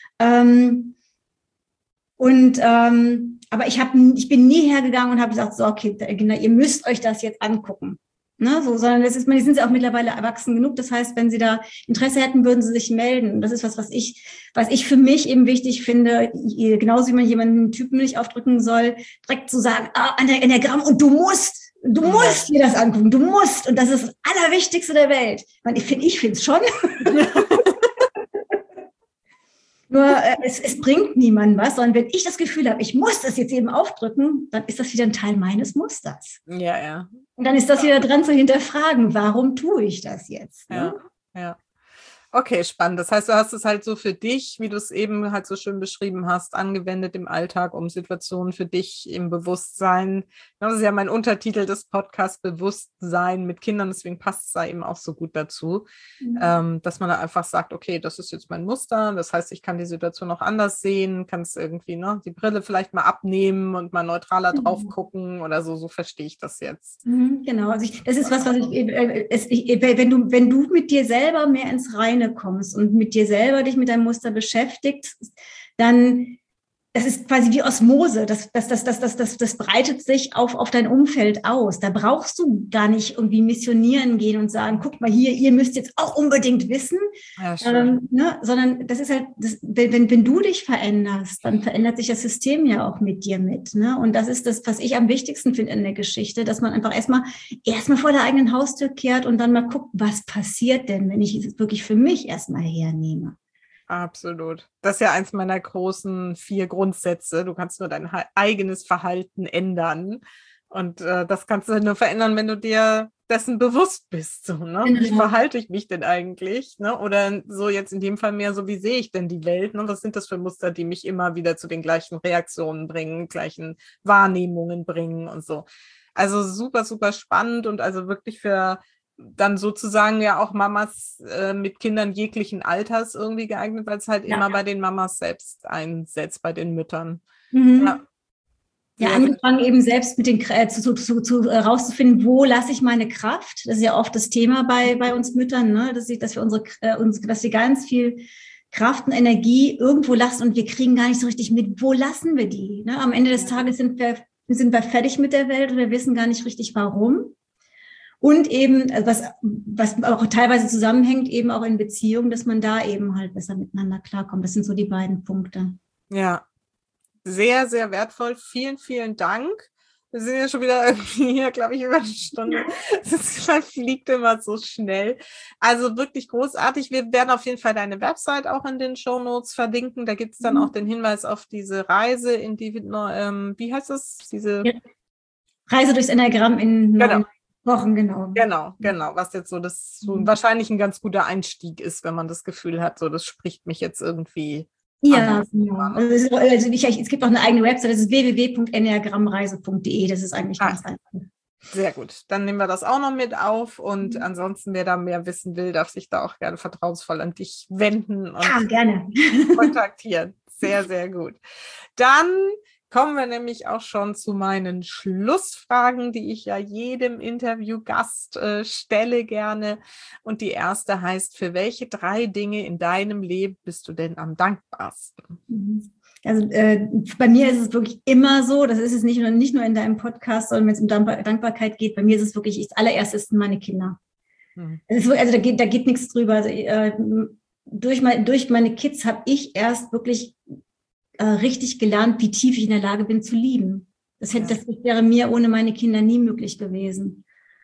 Aber ich bin nie hergegangen und habe gesagt, so, okay, Kinder, ihr müsst euch das jetzt angucken. Ne, so, sondern die sind ja auch mittlerweile erwachsen genug. Das heißt, wenn sie da Interesse hätten, würden sie sich melden. Das ist was ich für mich eben wichtig finde, genauso wie man jemanden einen Typen nicht aufdrücken soll, direkt zu sagen, an der Enneagramm, und du musst dir das angucken, du musst. Und das ist das Allerwichtigste der Welt. Ich finde es schon. Nur es bringt niemandem was, sondern wenn ich das Gefühl habe, ich muss das jetzt eben aufdrücken, dann ist das wieder ein Teil meines Musters. Ja. Und dann ist das wieder dran zu hinterfragen, warum tue ich das jetzt? Ne? Ja. Okay, spannend. Das heißt, du hast es halt so für dich, wie du es eben halt so schön beschrieben hast, angewendet im Alltag, um Situationen für dich im Bewusstsein. Das ist ja mein Untertitel des Podcasts, Bewusstsein mit Kindern. Deswegen passt es da eben auch so gut dazu, dass man da einfach sagt, okay, das ist jetzt mein Muster. Das heißt, ich kann die Situation auch anders sehen, kann es irgendwie, ne, die Brille vielleicht mal abnehmen und mal neutraler drauf gucken oder so. So verstehe ich das jetzt. Genau. Also das ist wenn du mit dir selber mehr ins Reine kommst und mit dir selber dich mit deinem Muster beschäftigst, dann, das ist quasi wie Osmose, das breitet sich auf dein Umfeld aus. Da brauchst du gar nicht irgendwie missionieren gehen und sagen, guck mal hier, ihr müsst jetzt auch unbedingt wissen, sondern das ist halt, wenn du dich veränderst, dann verändert sich das System ja auch mit dir mit. Ne? Und das ist das, was ich am wichtigsten finde in der Geschichte, dass man einfach erstmal vor der eigenen Haustür kehrt und dann mal guckt, was passiert denn, wenn ich es wirklich für mich erstmal hernehme. Absolut. Das ist ja eins meiner großen 4 Grundsätze. Du kannst nur dein eigenes Verhalten ändern. Und das kannst du nur verändern, wenn du dir dessen bewusst bist. So, ne? Wie verhalte ich mich denn eigentlich? Ne? Oder so jetzt in dem Fall mehr so, wie sehe ich denn die Welt? Ne? Was sind das für Muster, die mich immer wieder zu den gleichen Reaktionen bringen, gleichen Wahrnehmungen bringen und so. Also super, super spannend und also wirklich für dann sozusagen ja auch Mamas mit Kindern jeglichen Alters irgendwie geeignet, weil es halt immer bei den Mamas selbst einsetzt, bei den Müttern. Ja. Ja, angefangen eben selbst mit den rauszufinden, wo lasse ich meine Kraft. Das ist ja oft das Thema bei uns Müttern, ne? dass wir ganz viel Kraft und Energie irgendwo lassen und wir kriegen gar nicht so richtig mit, wo lassen wir die. Ne? Am Ende des Tages sind wir fertig mit der Welt und wir wissen gar nicht richtig, warum. Und eben, was auch teilweise zusammenhängt, eben auch in Beziehungen, dass man da eben halt besser miteinander klarkommt. Das sind so die beiden Punkte. Ja. Sehr, sehr wertvoll. Vielen, vielen Dank. Wir sind ja schon wieder irgendwie hier, glaube ich, über eine Stunde. Das fliegt immer so schnell. Also wirklich großartig. Wir werden auf jeden Fall deine Website auch in den Shownotes verlinken. Da gibt es dann auch den Hinweis auf diese Reise, in die, wie heißt das? Reise durchs Enneagramm in 9 Wochen, genau. Genau. Was jetzt so wahrscheinlich ein ganz guter Einstieg ist, wenn man das Gefühl hat, so das spricht mich jetzt irgendwie. Ja, genau. Also es gibt auch eine eigene Website, das ist www.enneagrammreise.de. Das ist eigentlich ganz einfach. Sehr gut. Dann nehmen wir das auch noch mit auf und ansonsten, wer da mehr wissen will, darf sich da auch gerne vertrauensvoll an dich wenden und gerne kontaktieren. Sehr, sehr gut. Dann kommen wir nämlich auch schon zu meinen Schlussfragen, die ich ja jedem Interviewgast stelle gerne. Und die erste heißt, für welche 3 Dinge in deinem Leben bist du denn am dankbarsten? Also bei mir ist es wirklich immer so, das ist es nicht nur in deinem Podcast, sondern wenn es um Dankbarkeit geht, bei mir ist es wirklich, das allererste sind meine Kinder. Also da geht nichts drüber. Also, durch meine Kids habe ich erst wirklich richtig gelernt, wie tief ich in der Lage bin zu lieben. Das wäre mir ohne meine Kinder nie möglich gewesen.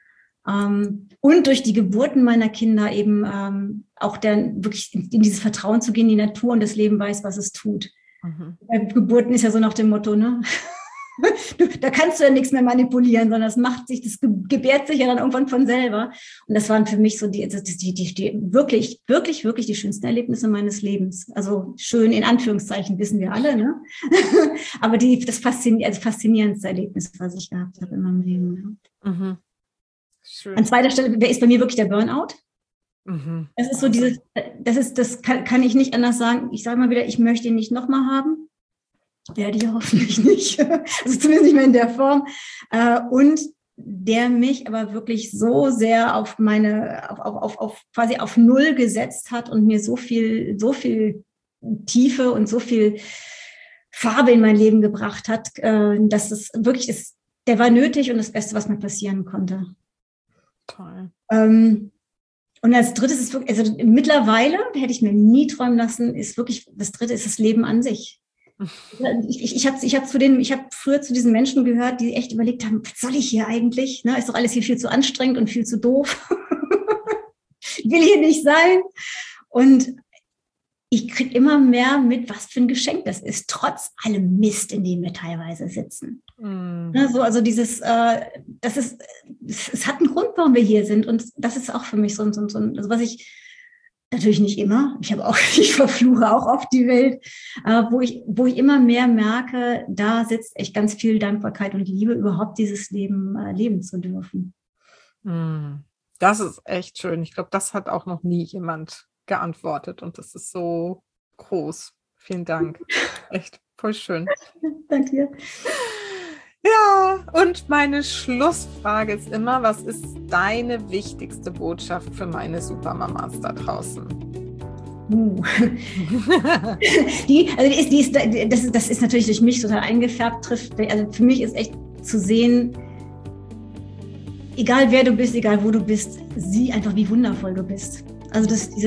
Und durch die Geburten meiner Kinder eben auch dann wirklich in dieses Vertrauen zu gehen, die Natur und das Leben weiß, was es tut. Bei Geburten ist ja so nach dem Motto, ne? Da kannst du ja nichts mehr manipulieren, sondern das gebärt sich ja dann irgendwann von selber. Und das waren für mich so die wirklich, wirklich, wirklich die schönsten Erlebnisse meines Lebens. Also schön in Anführungszeichen, wissen wir alle, ne? Aber das faszinierendste Erlebnis, was ich gehabt habe in meinem Leben. Ja. Schön. An zweiter Stelle ist bei mir wirklich der Burnout. Das ist so das kann ich nicht anders sagen. Ich sage mal wieder, ich möchte ihn nicht nochmal haben. Werde ich hoffentlich nicht. Also zumindest nicht mehr in der Form. Und der mich aber wirklich so sehr auf quasi auf Null gesetzt hat und mir so viel Tiefe und so viel Farbe in mein Leben gebracht hat, dass es wirklich ist, der war nötig und das Beste, was mir passieren konnte. Toll. Und als drittes ist wirklich, also mittlerweile, hätte ich mir nie träumen lassen, ist wirklich, das dritte ist das Leben an sich. Ich habe früher zu diesen Menschen gehört, die echt überlegt haben, was soll ich hier eigentlich? Ne, ist doch alles hier viel zu anstrengend und viel zu doof. Ich will hier nicht sein. Und ich kriege immer mehr mit, was für ein Geschenk das ist, trotz allem Mist, in dem wir teilweise sitzen. Ne, so, also es hat einen Grund, warum wir hier sind. Und das ist auch für mich so also was ich natürlich nicht immer. Ich verfluche auch oft die Welt, wo ich immer mehr merke, da sitzt echt ganz viel Dankbarkeit und Liebe, überhaupt dieses Leben leben zu dürfen. Das ist echt schön. Ich glaube, das hat auch noch nie jemand geantwortet und das ist so groß. Vielen Dank. Echt voll schön. Danke dir. Ja, und meine Schlussfrage ist immer, was ist deine wichtigste Botschaft für meine Supermamas da draußen? Das ist natürlich durch mich total eingefärbt, trifft. Also für mich ist echt zu sehen, egal wer du bist, egal wo du bist, sieh einfach, wie wundervoll du bist. Also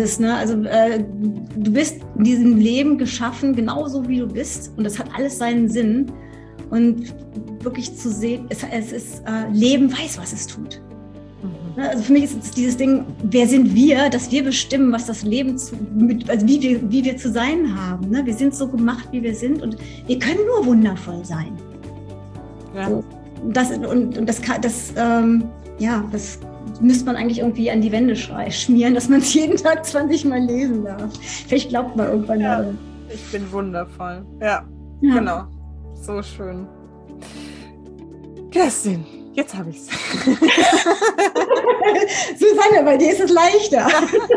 du bist in diesem Leben geschaffen, genauso wie du bist, und das hat alles seinen Sinn. Und wirklich zu sehen, es ist Leben weiß, was es tut. Also für mich ist es dieses Ding, wer sind wir, dass wir bestimmen, was das Leben wie wir zu sein haben. Ne? Wir sind so gemacht, wie wir sind, und wir können nur wundervoll sein. Ja. So, das müsste man eigentlich irgendwie an die Wände schmieren, dass man es jeden Tag 20 Mal lesen darf. Vielleicht glaubt man irgendwann mal. Ich bin wundervoll. Ja, genau. So schön. Kerstin, Jetzt habe ich es. Susanne, bei dir ist es leichter.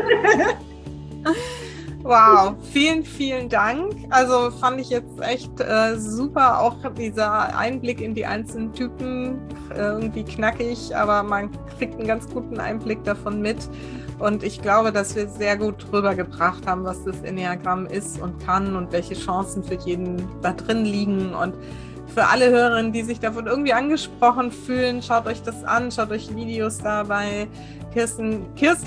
Wow, vielen, vielen Dank. Also fand ich jetzt echt super, auch dieser Einblick in die einzelnen Typen, irgendwie knackig, aber man kriegt einen ganz guten Einblick davon mit. Und ich glaube, dass wir sehr gut rübergebracht haben, was das Enneagramm ist und kann und welche Chancen für jeden da drin liegen. Und für alle Hörerinnen, die sich davon irgendwie angesprochen fühlen, schaut euch das an, schaut euch Videos da bei Kirstin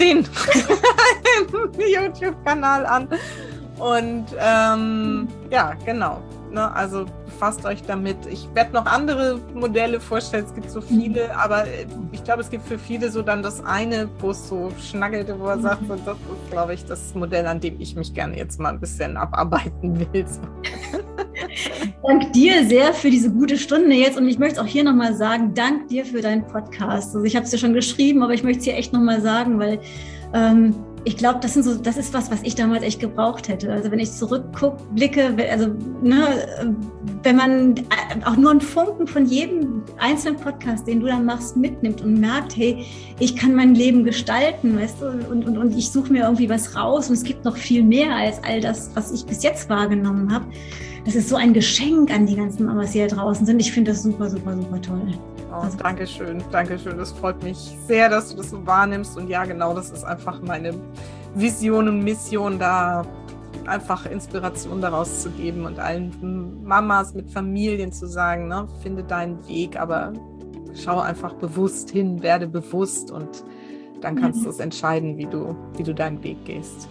im YouTube-Kanal an. Und ja, genau. Ne, also befasst euch damit. Ich werde noch andere Modelle vorstellen, es gibt so viele, aber ich glaube, es gibt für viele so dann das eine, wo es so schnackelt, wo er sagt, so, das ist, glaube ich, das Modell, an dem ich mich gerne jetzt mal ein bisschen abarbeiten will. So. Dank dir sehr für diese gute Stunde jetzt und ich möchte es auch hier nochmal sagen, dank dir für deinen Podcast. Also ich habe es dir schon geschrieben, aber ich möchte es hier echt nochmal sagen, weil ich glaube, das ist was ich damals echt gebraucht hätte. Also wenn ich zurückblicke, also wenn man auch nur einen Funken von jedem einzelnen Podcast, den du dann machst, mitnimmt und merkt, hey, ich kann mein Leben gestalten, weißt du, und ich suche mir irgendwie was raus und es gibt noch viel mehr als all das, was ich bis jetzt wahrgenommen habe. Das ist so ein Geschenk an die ganzen Mamas, die da draußen sind. Ich finde das super, super, super toll. Oh, Dankeschön. Das freut mich sehr, dass du das so wahrnimmst. Und ja, genau, das ist einfach meine Vision und Mission, da einfach Inspiration daraus zu geben und allen Mamas mit Familien zu sagen, ne, finde deinen Weg, aber schau einfach bewusst hin, werde bewusst und dann kannst du es entscheiden, wie du deinen Weg gehst.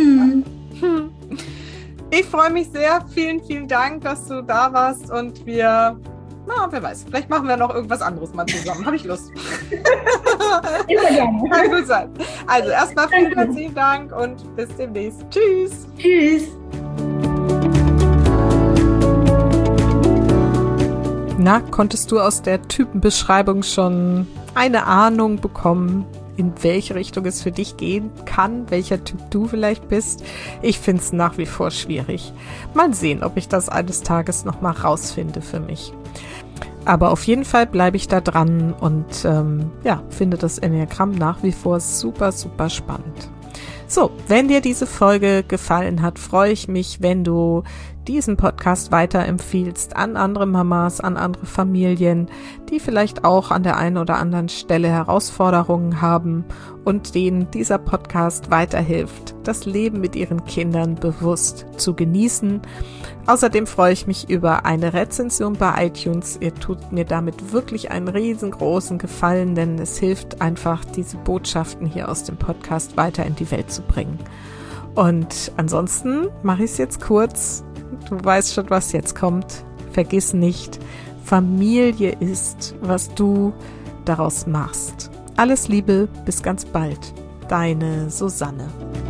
Ich freue mich sehr. Vielen, vielen Dank, dass du da warst und wer weiß, vielleicht machen wir noch irgendwas anderes mal zusammen. Habe ich Lust. Immer gerne. Kann gut sein. Also erstmal vielen herzlichen Dank und bis demnächst. Tschüss. Tschüss. Na, konntest du aus der Typenbeschreibung schon eine Ahnung bekommen, in welche Richtung es für dich gehen kann, welcher Typ du vielleicht bist? Ich finde es nach wie vor schwierig. Mal sehen, ob ich das eines Tages nochmal rausfinde für mich. Aber auf jeden Fall bleibe ich da dran und finde das Enneagramm nach wie vor super, super spannend. So, wenn dir diese Folge gefallen hat, freue ich mich, wenn du diesen Podcast weiterempfiehlst an andere Mamas, an andere Familien, die vielleicht auch an der einen oder anderen Stelle Herausforderungen haben und denen dieser Podcast weiterhilft, das Leben mit ihren Kindern bewusst zu genießen. Außerdem freue ich mich über eine Rezension bei iTunes. Ihr tut mir damit wirklich einen riesengroßen Gefallen, denn es hilft einfach, diese Botschaften hier aus dem Podcast weiter in die Welt zu bringen. Und ansonsten mache ich es jetzt kurz. Du weißt schon, was jetzt kommt. Vergiss nicht, Familie ist, was du daraus machst. Alles Liebe, bis ganz bald. Deine Susanne.